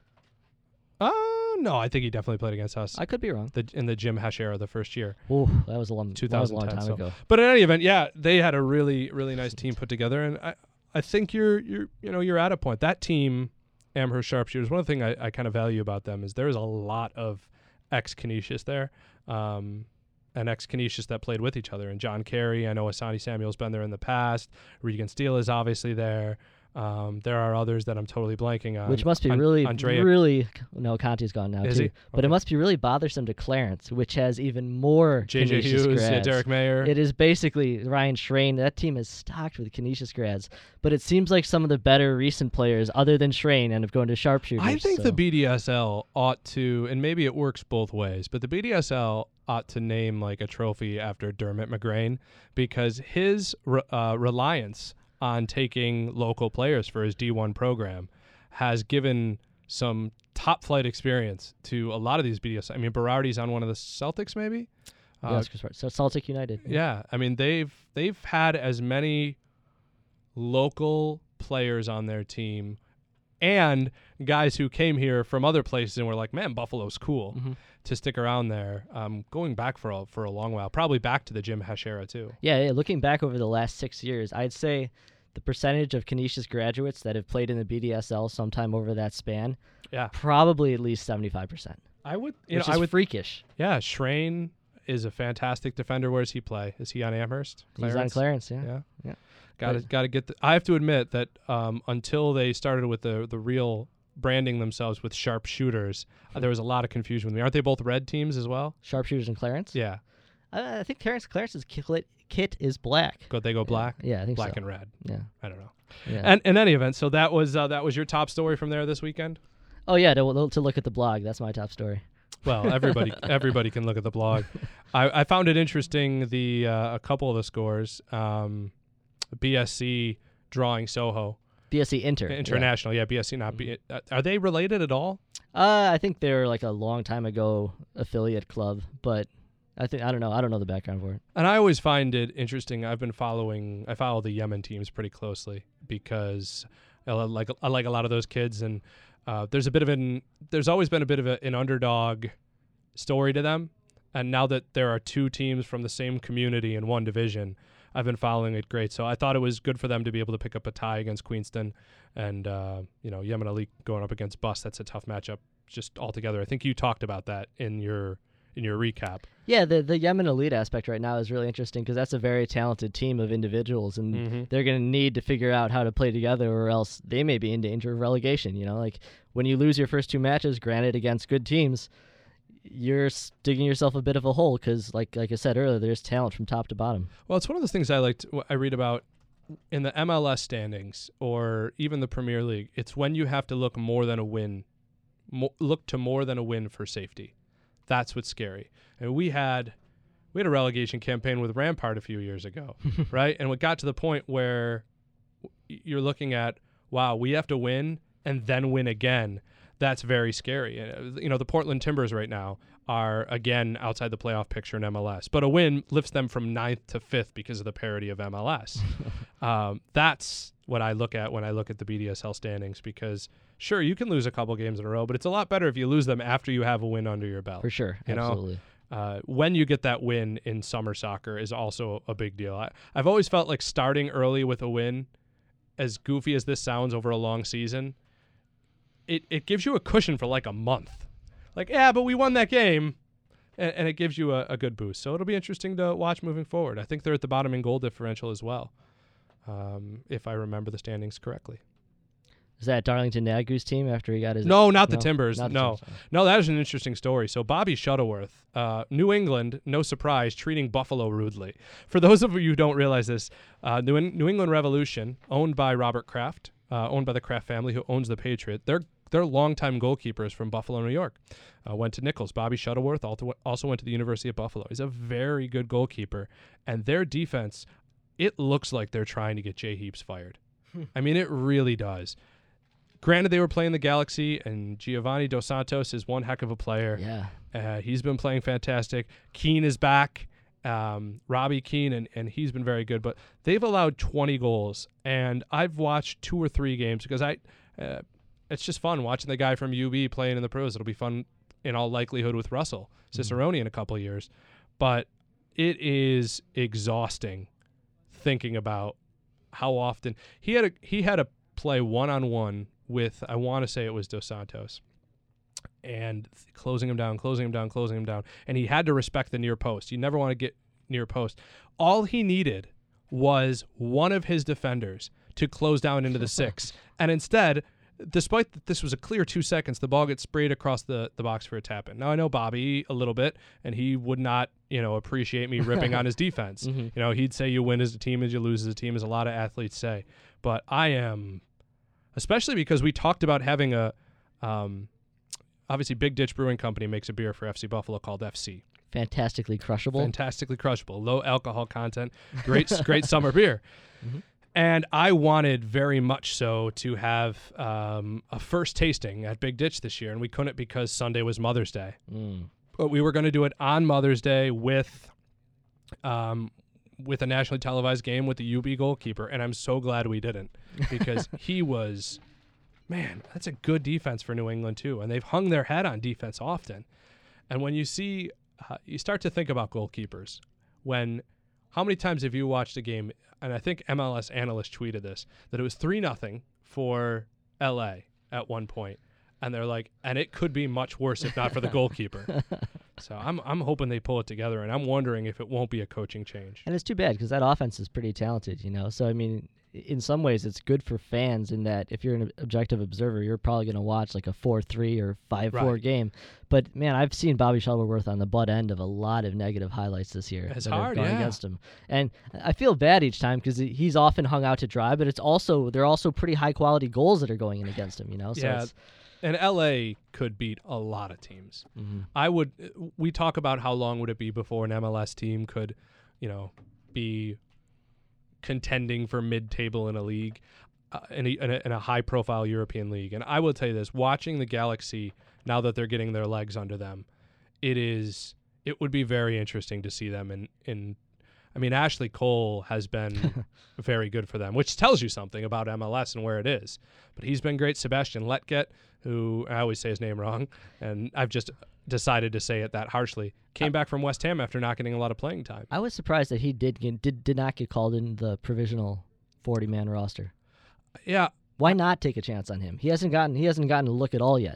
Uh, no, I think he definitely played against us I could be wrong. the, in the Jim Hesh era, the first year. Ooh, that was a long, that was a long twenty ten, time so- ago. But in any event, yeah, they had a really, really nice team put together, and I, I think you're, you're, you know, you're at a point. That team, Amherst Sharpshooters, one of the things I, I kind of value about them is there's a lot of ex-Canisius there, um, and ex-Canisius that played with each other. And John Carey, I know Asani Samuel's been there in the past. Regan Steele is obviously there. Um, there are others that I'm totally blanking on. Which must be on, really, Andrea. really. No, Conti's gone now Is too. he? But Okay. it must be really bothersome to Clarence, which has even more J J Canisius Hughes, yeah, grads. Derek Mayer. It is basically Ryan Schrain. That team is stocked with Canisius grads. But it seems like some of the better recent players, other than Schrain, end up going to sharpshooters. I think so. the B D S L ought to, and maybe it works both ways, but the B D S L ought to name like a trophy after Dermot McGrain, because his re- uh, reliance on taking local players for his D one program has given some top flight experience to a lot of these B D S L. I mean, Berardi's on one of the Celtics, maybe. Yeah, that's Chris Hart. So Celtic United. Yeah, I mean they've they've had as many local players on their team and guys who came here from other places and were like, man, Buffalo's cool, Mm-hmm. to stick around there. Um, going back for a, for a long while, probably back to the Jim Hesh era too. Yeah, yeah, looking back over the last six years, I'd say the percentage of Canisius graduates that have played in the B D S L sometime over that span, Yeah, probably at least seventy-five percent. I would. You Which know, is I would. freakish. Yeah, Schrain is a fantastic defender. Where does he play? Is he on Amherst? He's on Clarence, yeah. Yeah. Yeah. Got to But- got to get. The, I have to admit that um, until they started with the the real branding themselves with sharpshooters, uh, there was a lot of confusion with me. Aren't they both red teams as well? Sharpshooters and Clarence? Yeah, Uh, I think Clarence Clarence's kit, kit is black. go they go black, Yeah, I think black so. and red. Yeah. I don't know. Yeah. And in any event, so that was uh, that was your top story from there this weekend. oh yeah, to, to look at the blog. That's my top story. Well, everybody everybody can look at the blog. I, I found it interesting the uh, a couple of the scores. Um, B S C drawing Soho B S C Inter. yeah. International. Yeah, B S C not B. Uh, are they related at all? Uh, I think they're like a long time ago affiliate club, but I think I don't know. I don't know the background for it. And I always find it interesting. I've been following. I follow the Yemen teams pretty closely because I li- like I like a lot of those kids, and uh, there's a bit of an. There's always been a bit of a, an underdog story to them, and now that there are two teams from the same community in one division, I've been following it great. So I thought it was good for them to be able to pick up a tie against Queenston, and uh, you know Yemen Elite going up against Bus. That's a tough matchup just altogether. I think you talked about that in your in your recap. Yeah, the the Yemen Elite aspect right now is really interesting because that's a very talented team of individuals, and Mhm. they're going to need to figure out how to play together, or else they may be in danger of relegation. You know, like when you lose your first two matches, granted against good teams, you're s- digging yourself a bit of a hole because, like like I said earlier, there's talent from top to bottom. Well, it's one of those things I liked. I read about in the M L S standings or even the Premier League. It's when you have to look more than a win, mo- look to more than a win for safety. That's what's scary. And we had we had a relegation campaign with Rampart a few years ago, right? And it got to the point where w- you're looking at, wow, we have to win and then win again. That's very scary. Uh, You know, the Portland Timbers right now are, again, outside the playoff picture in M L S. But a win lifts them from ninth to fifth because of the parity of M L S. um, that's what I look at when I look at the B D S L standings because, sure, you can lose a couple games in a row, but it's a lot better if you lose them after you have a win under your belt. For sure, You know? absolutely. Uh, when you get that win in summer soccer is also a big deal. I, I've always felt like starting early with a win, as goofy as this sounds over a long season, it, it gives you a cushion for like a month. Like, yeah, but we won that game, and, and it gives you a, a good boost. So it'll be interesting to watch moving forward. I think they're at the bottom in goal differential as well, um, if I remember the standings correctly. Is that Darlington Nagu's team after he got his? No, not the No? Timbers. Not the no, Timbers. no, that is an interesting story. So Bobby Shuttleworth, uh, New England, no surprise, treating Buffalo rudely. For those of you who don't realize this, uh, New, New England Revolution, owned by Robert Kraft, uh, owned by the Kraft family, who owns the Patriot. They're they're longtime goalkeepers from Buffalo, New York. Uh, went to Nichols. Bobby Shuttleworth also also went to the University of Buffalo. He's a very good goalkeeper, and their defense, it looks like they're trying to get Jay Heaps fired. I mean, it really does. Granted, they were playing the Galaxy, and Giovanni Dos Santos is one heck of a player. Yeah. Uh, he's been playing fantastic. Keane is back, um, Robbie Keane, and, and he's been very good. But they've allowed twenty goals, and I've watched two or three games because I, uh, it's just fun watching the guy from U B playing in the pros. It'll be fun in all likelihood with Russell Cicerone in a couple of years. But it is exhausting thinking about how often he had a he had to play one on one with, I want to say it was Dos Santos, and th- closing him down, closing him down, closing him down. And he had to respect the near post. You never want to get near post. All he needed was one of his defenders to close down into the six. And instead, despite that this was a clear two seconds, the ball gets sprayed across the, the box for a tap-in. Now, I know Bobby a little bit, and he would not, you know, appreciate me ripping on his defense. Mm-hmm. You know, he'd say you win as a team as you lose as a team, as a lot of athletes say. But I am, especially because we talked about having a, um, obviously Big Ditch Brewing Company makes a beer for F C Buffalo called F C. Fantastically crushable. Fantastically crushable. Low alcohol content. Great, great summer beer. Mm-hmm. And I wanted very much so to have um, a first tasting at Big Ditch this year, and we couldn't because Sunday was Mother's Day. Mm. But we were going to do it on Mother's Day with um, with a nationally televised game with the U B goalkeeper, and I'm so glad we didn't because he was, man, that's a good defense for New England too, and they've hung their head on defense often. And when you see, uh, you start to think about goalkeepers. When, how many times have you watched a game? And I think M L S analyst tweeted this, that it was three nothing for L A at one point. And they're like, and it could be much worse if not for the goalkeeper. So I'm I'm hoping they pull it together, and I'm wondering if it won't be a coaching change. And it's too bad because that offense is pretty talented, you know. So, I mean, in some ways it's good for fans in that if you're an objective observer, you're probably going to watch like a four three or five four Right. game. But, man, I've seen Bobby Shuttleworth on the butt end of a lot of negative highlights this year. It's that have hard, gone yeah. against him. And I feel bad each time because he's often hung out to dry, but it's also they're also pretty high-quality goals that are going in against him, you know. So Yeah. it's, And L A could beat a lot of teams. mhm. I would. We talk about how long would it be before an M L S team could, you know, be contending for mid-table in a league, uh, in, a, in, a, in a high-profile European league. And I will tell you this: watching the Galaxy now that they're getting their legs under them, it is. It would be very interesting to see them in. in I mean, Ashley Cole has been very good for them, which tells you something about M L S and where it is. But he's been great. Sebastian Letget, who I always say his name wrong, and I've just decided to say it that harshly, came back from West Ham after not getting a lot of playing time. I was surprised that he did get, did did not get called in the provisional forty-man roster. Yeah, Why not take a chance on him? He hasn't gotten he hasn't gotten a look at all yet.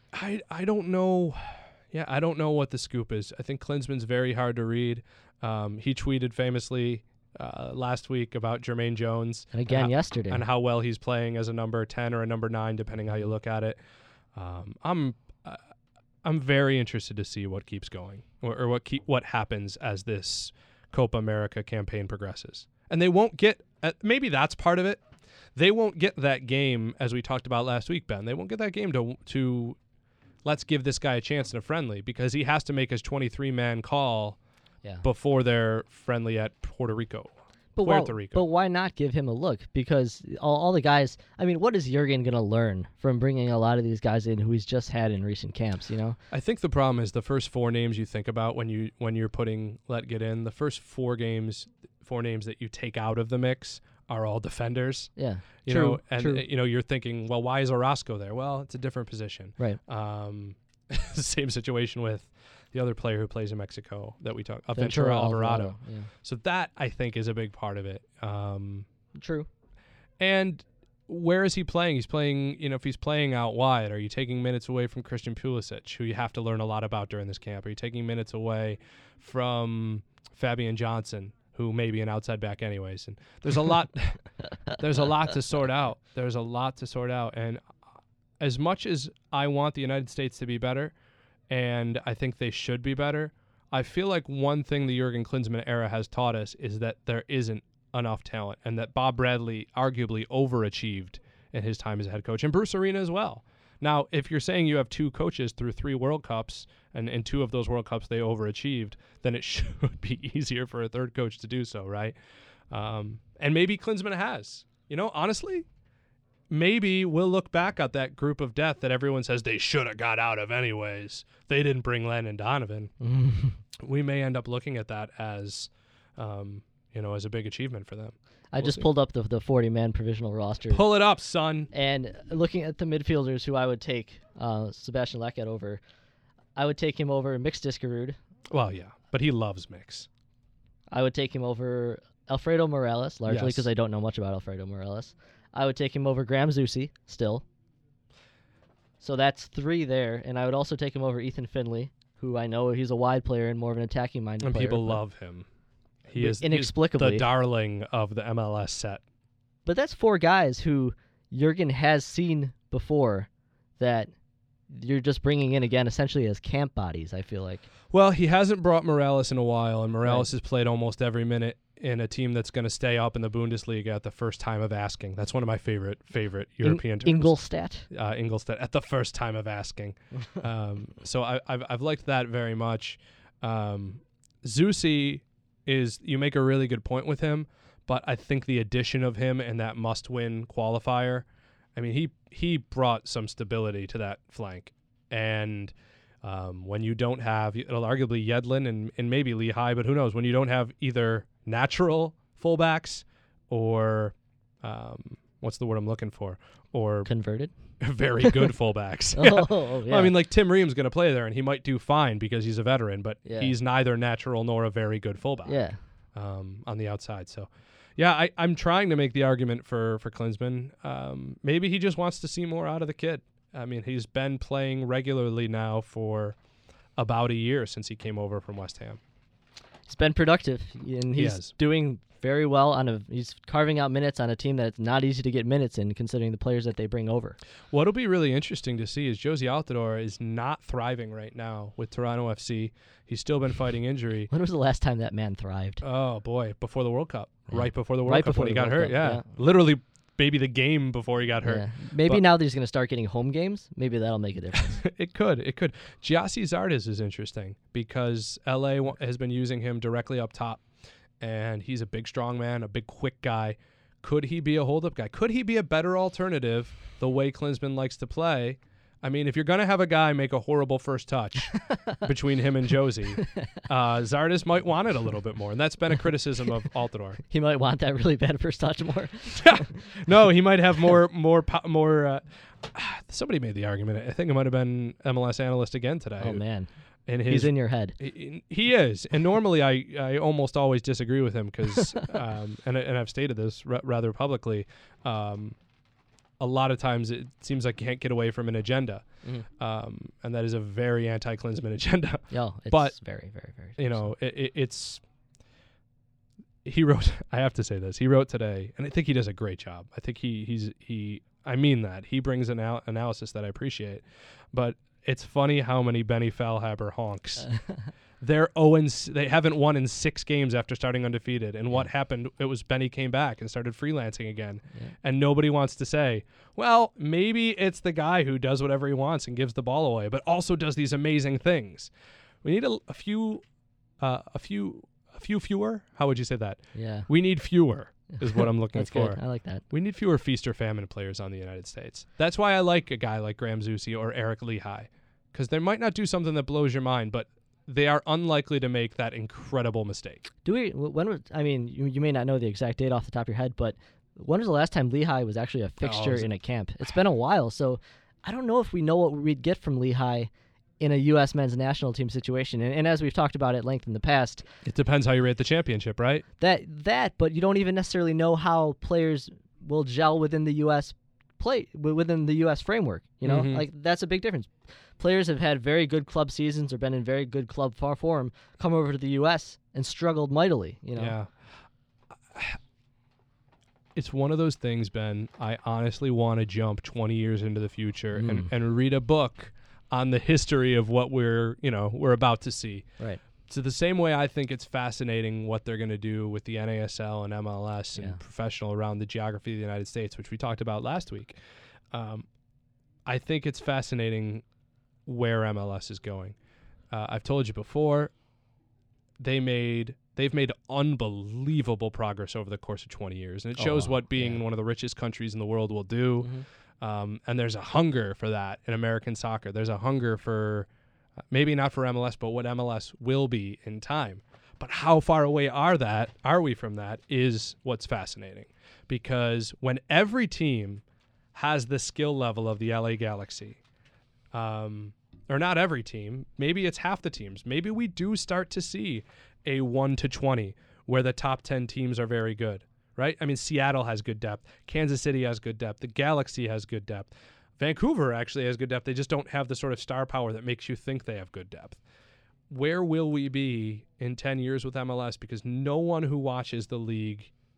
I I don't know. Yeah, I don't know what the scoop is. I think Klinsman's very hard to read. Um, he tweeted famously uh, last week about Jermaine Jones. And again how, yesterday. And how well he's playing as a number ten or a number nine, depending how you look at it. Um, I'm uh, I'm very interested to see what keeps going or, or what keep, what happens as this Copa America campaign progresses. And they won't get uh, maybe that's part of it. They won't get that game, as we talked about last week, Ben. They won't get that game to to let's give this guy a chance in a friendly because he has to make his twenty-three man call yeah. before they're friendly at Puerto Rico. But why, Puerto Rico. but why not give him a look? Because all, all the guys, I mean, what is Jurgen going to learn from bringing a lot of these guys in who he's just had in recent camps, you know? I think the problem is the first four names you think about when you when you're putting let get in, the first four games, four names that you take out of the mix are all defenders. Yeah, You true, know, and true. uh, you know, you're thinking, well, why is Orozco there? Well, it's a different position. Right. Um, same situation with the other player who plays in Mexico that we talk, uh, Ventura, Ventura Alvarado. Yeah. So that I think is a big part of it. Um, True. and where is he playing? He's playing, you know, if he's playing out wide, are you taking minutes away from Christian Pulisic, who you have to learn a lot about during this camp? Are you taking minutes away from Fabian Johnson, who may be an outside back anyways? And there's a lot, there's a lot to sort out. There's a lot to sort out. And as much as I want the United States to be better, and I think they should be better, I feel like one thing the Jurgen Klinsmann era has taught us is that there isn't enough talent, and that Bob Bradley arguably overachieved in his time as a head coach, and Bruce Arena as well. Now, if you're saying you have two coaches through three World Cups, and in two of those World Cups they overachieved, then it should be easier for a third coach to do so, right? Um, and maybe Klinsmann has. You know, honestly, maybe we'll look back at that group of death that everyone says they should have got out of anyways. They didn't bring Landon Donovan. We may end up looking at that as, um, you know, as a big achievement for them. I We'll just see. pulled up the the forty-man provisional roster. Pull it up, son. And looking at the midfielders who I would take uh, Sebastian Letget over, I would take him over Mix Diskerud. Well, yeah, but he loves Mix. I would take him over Alfredo Morales, largely Yes. because I don't know much about Alfredo Morales. I would take him over Graham Zusi, still. So that's three there. And I would also take him over Ethan Finley, who I know he's a wide player and more of an attacking-minded And player. people but love him. He is inexplicably. he's the darling of the M L S set. But that's four guys who Jurgen has seen before that you're just bringing in again essentially as camp bodies, I feel like. Well, he hasn't brought Morales in a while, and Morales Right. has played almost every minute in a team that's going to stay up in the Bundesliga at the first time of asking. That's one of my favorite favorite European In- terms. Ingolstadt. Uh, Ingolstadt at the first time of asking. um, so I, I've I've liked that very much. Um, Zusi is you make a really good point with him, but I think the addition of him and that must-win qualifier, I mean he he brought some stability to that flank, and um, when you don't have it'll arguably Yedlin and and maybe Lehigh, but who knows when you don't have either natural fullbacks or um, what's the word I'm looking for or Converted. very good fullbacks. Oh, yeah. Well, I mean, like Tim Ream's going to play there, and he might do fine because he's a veteran, but Yeah. he's neither natural nor a very good fullback Yeah. um, on the outside. So, yeah, I, I'm trying to make the argument for for Klinsmann. Um, maybe he just wants to see more out of the kid. I mean, he's been playing regularly now for about a year since he came over from West Ham. He's been productive, and He he's has. doing very well on a. He's carving out minutes on a team that's not easy to get minutes in, considering the players that they bring over. What'll be really interesting to see is Josie Altidore is not thriving right now with Toronto F C. He's still been fighting injury. When was the last time that man thrived? Oh boy, before the World Cup, Yeah. right before the World Right Cup before when he the got World hurt. Cup, Yeah. yeah. literally, maybe the game before he got hurt. Yeah. Maybe But- now that he's going to start getting home games, maybe that'll make a difference. It could, it could. Giassi Zardes is interesting because L A wa- has been using him directly up top, and he's a big, strong man, a big, quick guy. Could he be a hold-up guy? Could he be a better alternative the way Klinsmann likes to play? I mean, if you're going to have a guy make a horrible first touch between him and Josie, uh, Zardes might want it a little bit more, and that's been a criticism of Altidore. He might want that really bad first touch more. No, he might have more, more, po- more. Uh, somebody made the argument. I think it might have been M L S analyst again today. Oh man, And his, he's in your head. he, he is, and normally I, I almost always disagree with him because, um, and and I've stated this r- rather publicly. Um, a lot of times it seems like you can't get away from an agenda, Mhm. um, and that is a very anti-Klinsmann agenda. Yo, it's But, very, very, very. You know, it, it, it's. He wrote. I have to say this. He wrote today, and I think he does a great job. I think he he's he. I mean that he brings an al- analysis that I appreciate, but it's funny how many Benny Fallhaber honks. They're oh and s- they haven't won in six games after starting undefeated. And what happened? It was Benny came back and started freelancing again, Yeah. and nobody wants to say, well, maybe it's the guy who does whatever he wants and gives the ball away, but also does these amazing things. We need a, a few, uh, a few, a few fewer. How would you say that? Yeah, We need fewer. Is what I'm looking that's for. good. I like that. We need fewer feast or famine players on the United States. That's why I like a guy like Graham Zusi or Eric Lehigh, because they might not do something that blows your mind, but they are unlikely to make that incredible mistake. Do we? wh- When was? I mean, you, you may not know the exact date off the top of your head, but when was the last time Lehigh was actually a fixture is it- in a camp? It's been a while, so I don't know if we know what we'd get from Lehigh in a U S men's national team situation. And, and as we've talked about at length in the past, It depends how you rate the championship, right? that that, but you don't even necessarily know how players will gel within the U S play wi- within the U S framework. You know, Mhm. like that's a big difference. Players have had very good club seasons or been in very good club far form, come over to the U S and struggled mightily. You know, Yeah. It's one of those things, Ben. I honestly want to jump twenty years into the future and, Mm. and read a book on the history of what we're, you know, we're about to see. right? So the same way I think it's fascinating what they're going to do with the N A S L and M L S and Yeah. professional around the geography of the United States, which we talked about last week. Um, I think it's fascinating where M L S is going. Uh, I've told you before, they made they've made unbelievable progress over the course of twenty years, and it shows Oh, what being yeah. one of the richest countries in the world will do. Mhm. Um, and there's a hunger for that in American soccer. There's a hunger for, uh, maybe not for M L S, but what M L S will be in time. But how far away are that? Are we from that? Is what's fascinating, because when every team has the skill level of the L A Galaxy, um, or not every team, maybe it's half the teams. Maybe we do start to see a one to twenty where the top ten teams are very good. Right? I mean, Seattle has good depth. Kansas City has good depth. The Galaxy has good depth. Vancouver actually has good depth. They just don't have the sort of star power that makes you think they have good depth. Where will we be in ten years with M L S? Because no one who watches the league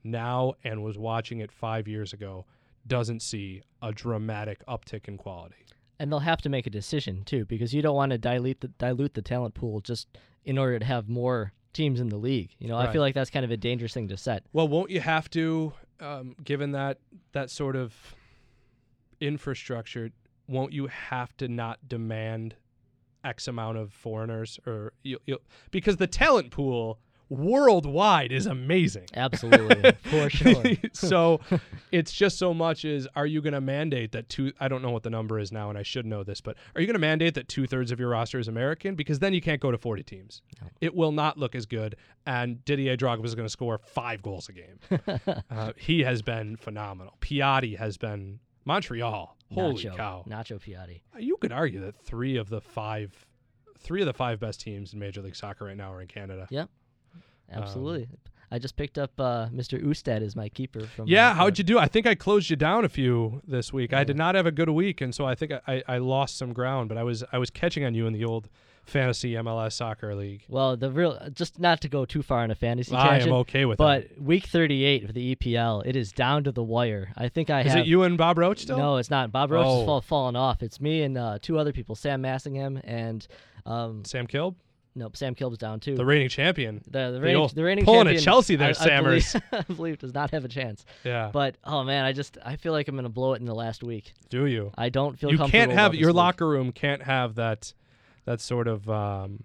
now and was watching it five years ago doesn't see a dramatic uptick in quality. And they'll have to make a decision too, because you don't want to dilute the, dilute the talent pool just in order to have more teams in the league. You know, Right. I feel like that's kind of a dangerous thing to set. Well, won't you have to, um, given that that sort of infrastructure, won't you have to not demand X amount of foreigners, or you, you, because the talent pool worldwide is amazing. Absolutely, for sure. So it's just so much is, are you going to mandate that two, I don't know what the number is now, and I should know this, but are you going to mandate that two thirds of your roster is American? Because then you can't go to forty teams. No. It will not look as good. And Didier Drogba is going to score five goals a game. uh, he has been phenomenal. Piatti has been Montreal. Holy Nacho, cow. Nacho Piatti. You could argue that three of the five, three of the five best teams in Major League Soccer right now are in Canada. Yeah, absolutely. Um, I just picked up uh, Mister Oostad as my keeper from. Yeah, uh, how'd you do? I think I closed you down a few this week. Yeah. I did not have a good week, and so I think I, I, I lost some ground. But I was I was catching on you in the old fantasy M L S soccer league. Well, the real, just not to go too far in a fantasy I tangent, am okay with but that. week thirty-eight of the E P L, it is down to the wire. I think I Is have. it you and Bob Roach still? No, it's not. Bob Roach Oh. has fall, fallen off. It's me and uh, two other people, Sam Massingham and um, Sam Kilb, nope, Sam Kilb's down too. the reigning champion. The, the, The reigning, old- the reigning pulling at champion, Chelsea there, I, I Sammers. believe, I believe does not have a chance. Yeah. But oh man, I just I feel like I'm gonna blow it in the last week. Do you? I don't feel You comfortable. can't have about your this week. locker room can't have that that sort of um,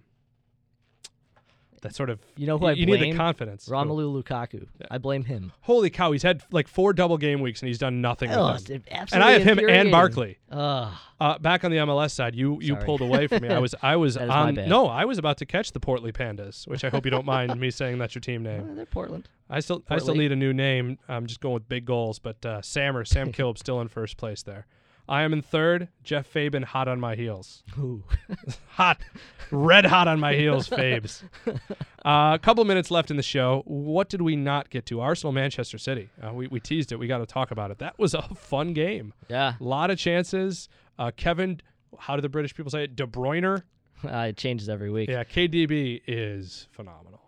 that sort of. You know who y- I you blame? need the confidence. Romelu Lukaku. Yeah. I blame him. Holy cow! He's had like four double game weeks and he's done nothing Oh, with them. it's absolutely And I have him and infuriating. Barkley. Ugh. Uh, back on the M L S side, you you Sorry. pulled away from me. I was I was That is my on. bad. No, I was about to catch the Portly Pandas, which I hope you don't mind me saying that's your team Oh, name. they're Portland. I still I still Portly. need a new name. I'm just going with big goals, but uh, Sam or Sam Kilb still in first place there. I am in third. Jeff Fabian hot on my heels. Ooh. Hot, red hot on my heels, Fabes. Uh, a couple minutes left in the show. What did we not get to? Arsenal, Manchester City. Uh, we, we teased it. We got to talk about it. That was a fun game. Yeah. A lot of chances. Uh, Kevin, how do the British people say it? De Bruyne. Uh, it changes every week. Yeah, K D B is phenomenal.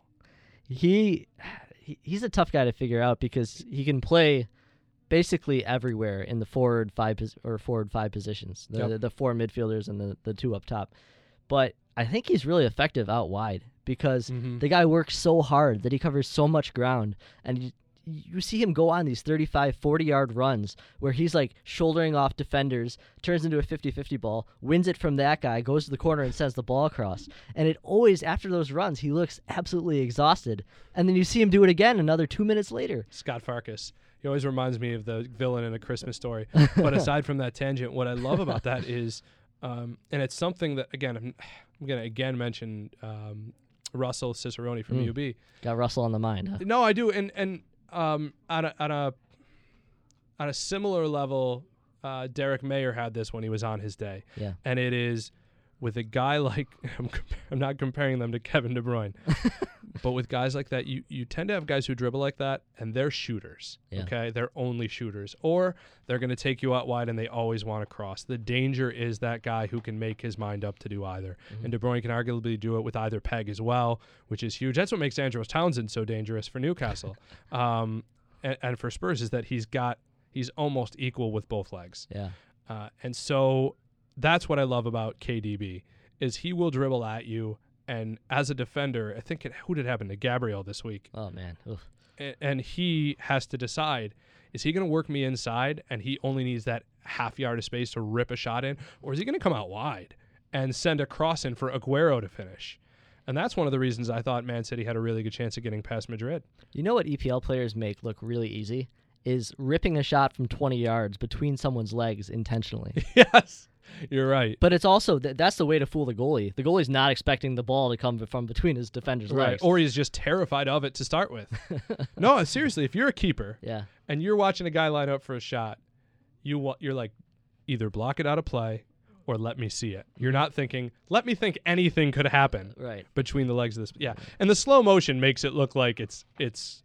He, he he's a tough guy to figure out because he can play basically everywhere in the forward five pos- or forward five positions. The, Yep. the the four midfielders and the, the two up top. But I think he's really effective out wide because Mhm. the guy works so hard that he covers so much ground, and you, you see him go on these thirty-five, forty-yard runs where he's like shouldering off defenders, turns into a fifty-fifty ball, wins it from that guy, goes to the corner and sends the ball across. And it always, after those runs, he looks absolutely exhausted. And then you see him do it again another two minutes later. Scott Farkas. He always reminds me of the villain in A Christmas Story. But aside from that tangent, what I love about that is, um, and it's something that, again, I'm, I'm going to again mention um, Russell Cicerone from Mm. U B. Got Russell on the mind, huh? No, I do. And, and um, on, a, on, a, on a similar level, uh, Derek Mayer had this when he was on his day. Yeah. And it is with a guy like, I'm, compa- I'm not comparing them to Kevin De Bruyne, but with guys like that, you, you tend to have guys who dribble like that, and they're shooters, Yeah. okay? They're only shooters. Or they're going to take you out wide, and they always want to cross. The danger is that guy who can make his mind up to do either. Mm-hmm. And De Bruyne can arguably do it with either peg as well, which is huge. That's what makes Andros Townsend so dangerous for Newcastle. um, and, and for Spurs is that he's got he's almost equal with both legs. Yeah. Uh, and so that's what I love about K D B is he will dribble at you. And as a defender, I think it, who did it happen to Gabriel this week? Oh, man. Oof. And, and he has to decide, is he going to work me inside and he only needs that half yard of space to rip a shot in? Or is he going to come out wide and send a cross in for Aguero to finish? And that's one of the reasons I thought Man City had a really good chance of getting past Madrid. You know what E P L players make look really easy? Is ripping a shot from twenty yards between someone's legs intentionally. Yes, you're right. But it's also, th- that's the way to fool the goalie. The goalie's not expecting the ball to come from between his defender's Right. legs. Or he's just terrified of it to start with. No, seriously, if you're a keeper Yeah. and you're watching a guy line up for a shot, you wa- you're like, either block it out of play or let me see it. You're not thinking, let me think anything could happen Right. between the legs of this. Yeah. And the slow motion makes it look like it's it's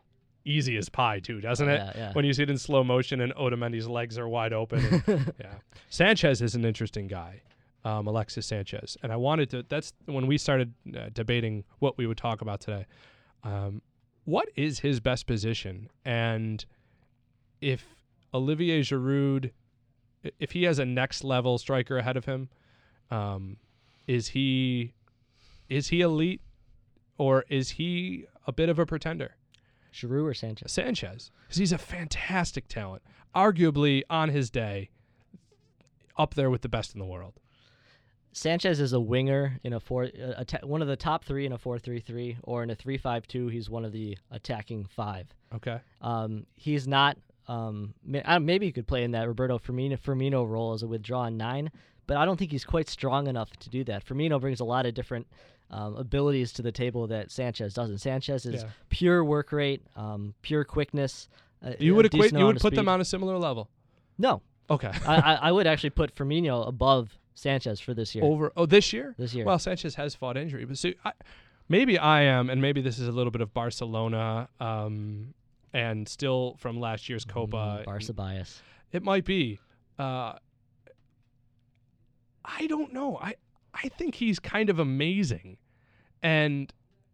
easy as pie too, doesn't it? Yeah, yeah. When you see it in slow motion and Otamendi's legs are wide open. And, yeah. Sanchez is an interesting guy. Um, Alexis Sanchez. And I wanted to, that's when we started uh, debating what we would talk about today. Um, what is his best position? And if Olivier Giroud, if he has a next level striker ahead of him, um, is he is he elite, or is he a bit of a pretender? Giroud or Sanchez? Sanchez, because he's a fantastic talent, arguably on his day, up there with the best in the world. Sanchez is a winger in a four, a, a ta- one of the top three in a four three three, or in a three five two. He's one of the attacking five. Okay. Um, he's not. Um, may, I- maybe he could play in that Roberto Firmino, Firmino role as a withdrawn nine, but I don't think he's quite strong enough to do that. Firmino brings a lot of different um, abilities to the table that Sanchez doesn't. Sanchez is Yeah. pure work rate, um, pure quickness. Uh, You a would equate. decent You would amount of put them speed. on a similar level. No, Okay. I, I, I would actually put Firmino above Sanchez for this year. Over oh this year. This year. Well, Sanchez has fought injury, but see, I, maybe I am, and maybe this is a little bit of Barcelona, um, and still from last year's Copa. Mm, Barca bias. It might be. Uh, I don't know. I I think he's kind of amazing, and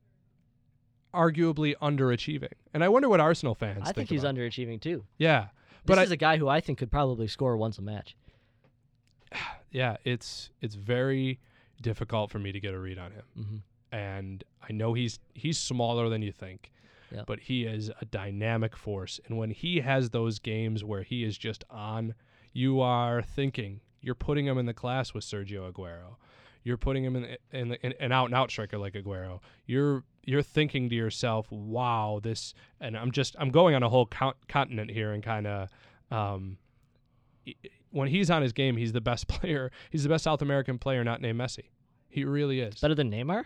arguably underachieving. And I wonder what Arsenal fans I think. think he's about. underachieving too. Yeah, This but I, is a guy who I think could probably score once a match. yeah, it's it's very difficult for me to get a read on him. Mm-hmm. And I know he's he's smaller than you think, Yep. but he is a dynamic force. And when he has those games where he is just on, you are thinking you're putting him in the class with Sergio Aguero. You're putting him in in, the, in an out and out striker like Aguero. You're you're thinking to yourself, wow, this. And I'm just I'm going on a whole co- continent here and kind of. Um, when he's on his game, he's the best player. He's the best South American player not named Messi. He really is. Better than Neymar?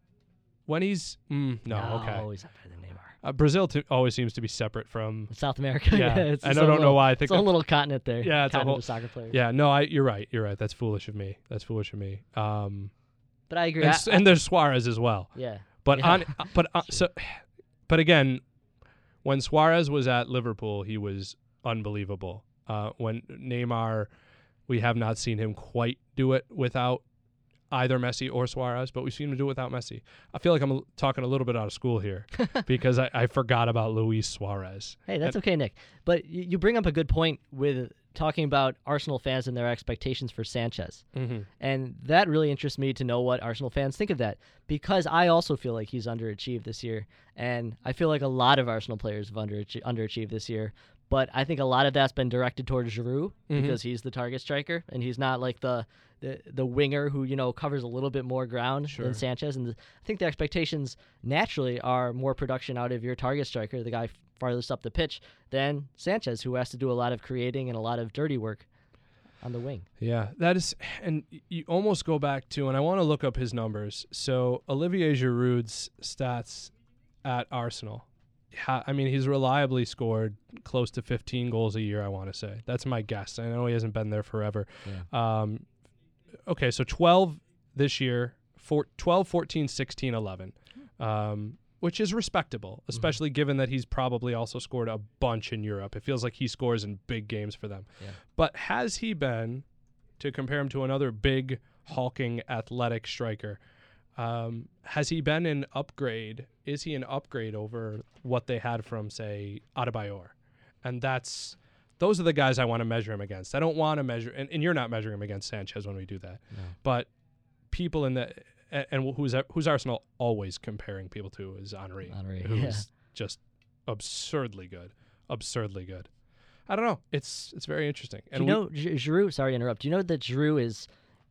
When he's mm, no, okay. he's not better than Neymar. Uh, Brazil t- always seems to be separate from. South America. Yeah, it's I its don't, own don't know little- why I think. It's a that- little continent there. Yeah, it's a continent whole- of soccer players. Yeah, no, I. You're right. You're right. That's foolish of me. That's foolish of me. Um, But I agree. and, I- s- and there's Suarez as well. yeah. But Yeah. on, uh, but uh, so, but again, when Suarez was at Liverpool, he was unbelievable. Uh, when Neymar, we have not seen him quite do it without either Messi or Suarez, but we've seen him do it without Messi. I feel like I'm l- talking a little bit out of school here because I, I forgot about Luis Suarez. Hey, that's And- okay, Nick. But y- you bring up a good point with talking about Arsenal fans and their expectations for Sanchez. Mhm. And that really interests me to know what Arsenal fans think of that, because I also feel like he's underachieved this year. And I feel like a lot of Arsenal players have underach- underachieved this year. But I think a lot of that's been directed towards Giroud Mhm. because he's the target striker and he's not like the, the the winger who, you know, covers a little bit more ground Sure. than Sanchez. And the, I think the expectations naturally are more production out of your target striker, the guy farthest up the pitch, than Sanchez, who has to do a lot of creating and a lot of dirty work on the wing. Yeah, that is, and y- you almost go back to, and I want to look up his numbers. So Olivier Giroud's stats at Arsenal. Ha- I mean, he's reliably scored close to fifteen goals a year, I want to say. That's my guess. I know he hasn't been there forever. Um, okay, so twelve this year, four, twelve, fourteen, sixteen, eleven, um, which is respectable, especially given that he's probably also scored a bunch in Europe. It feels like he scores in big games for them. Yeah. But has he been, to compare him to another big, hulking, athletic striker, um, has he been an upgrade? Is he an upgrade over what they had from, say, Adebayor? And that's those are the guys I want to measure him against. I don't want to measure, and, and you're not measuring him against Sanchez when we do that. No. But people in the and, and who's who's Arsenal always comparing people to is Henry, Henry, who's yeah. just absurdly good, absurdly good. I don't know. It's it's very interesting. Do And you we- know, Gi- Giroud, sorry to interrupt, do you know that Giroud is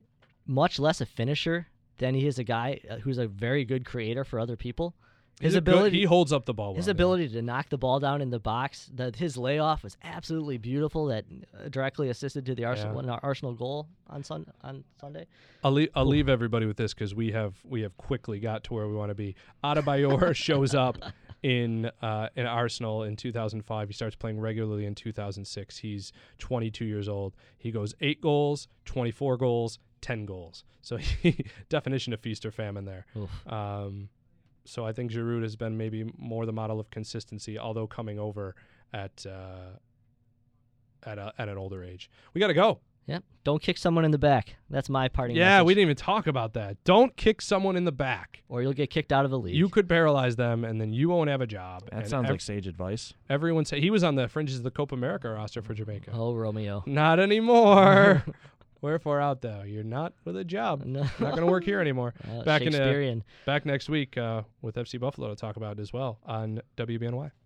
much less a finisher than he is a guy uh, who's a very good creator for other people? he's His a good- ability, he holds up the ball. his well, yeah. ability to knock the ball down in the box, that his layoff was absolutely beautiful. That uh, directly assisted to the Arsenal, Yeah. an Arsenal goal on sun on Sunday. I'll leave, I'll leave everybody with this because we have we have quickly got to where we want to be. Adebayor shows up in uh, in Arsenal in two thousand five. He starts playing regularly in two thousand six. He's twenty-two years old. He goes eight goals, twenty-four goals, ten goals. So he definition of feast or famine there. Oof. Um, so I think Giroud has been maybe more the model of consistency, although coming over at uh, at a, at an older age. We got to go. Yep. Don't kick someone in the back. That's my parting Yeah, message. we didn't even talk about that. Don't kick someone in the back. Or you'll get kicked out of the league. You could paralyze them, and then you won't have a job. That And sounds ev- like sage advice. Everyone said he was on the fringes of the Copa America roster for Jamaica. Oh, Romeo. Not anymore. Wherefore out though, you're not with a job. No. Not going to work here anymore. Uh, back in uh, Shakespearean. back next week uh, with F C Buffalo to talk about it as well on W B N Y.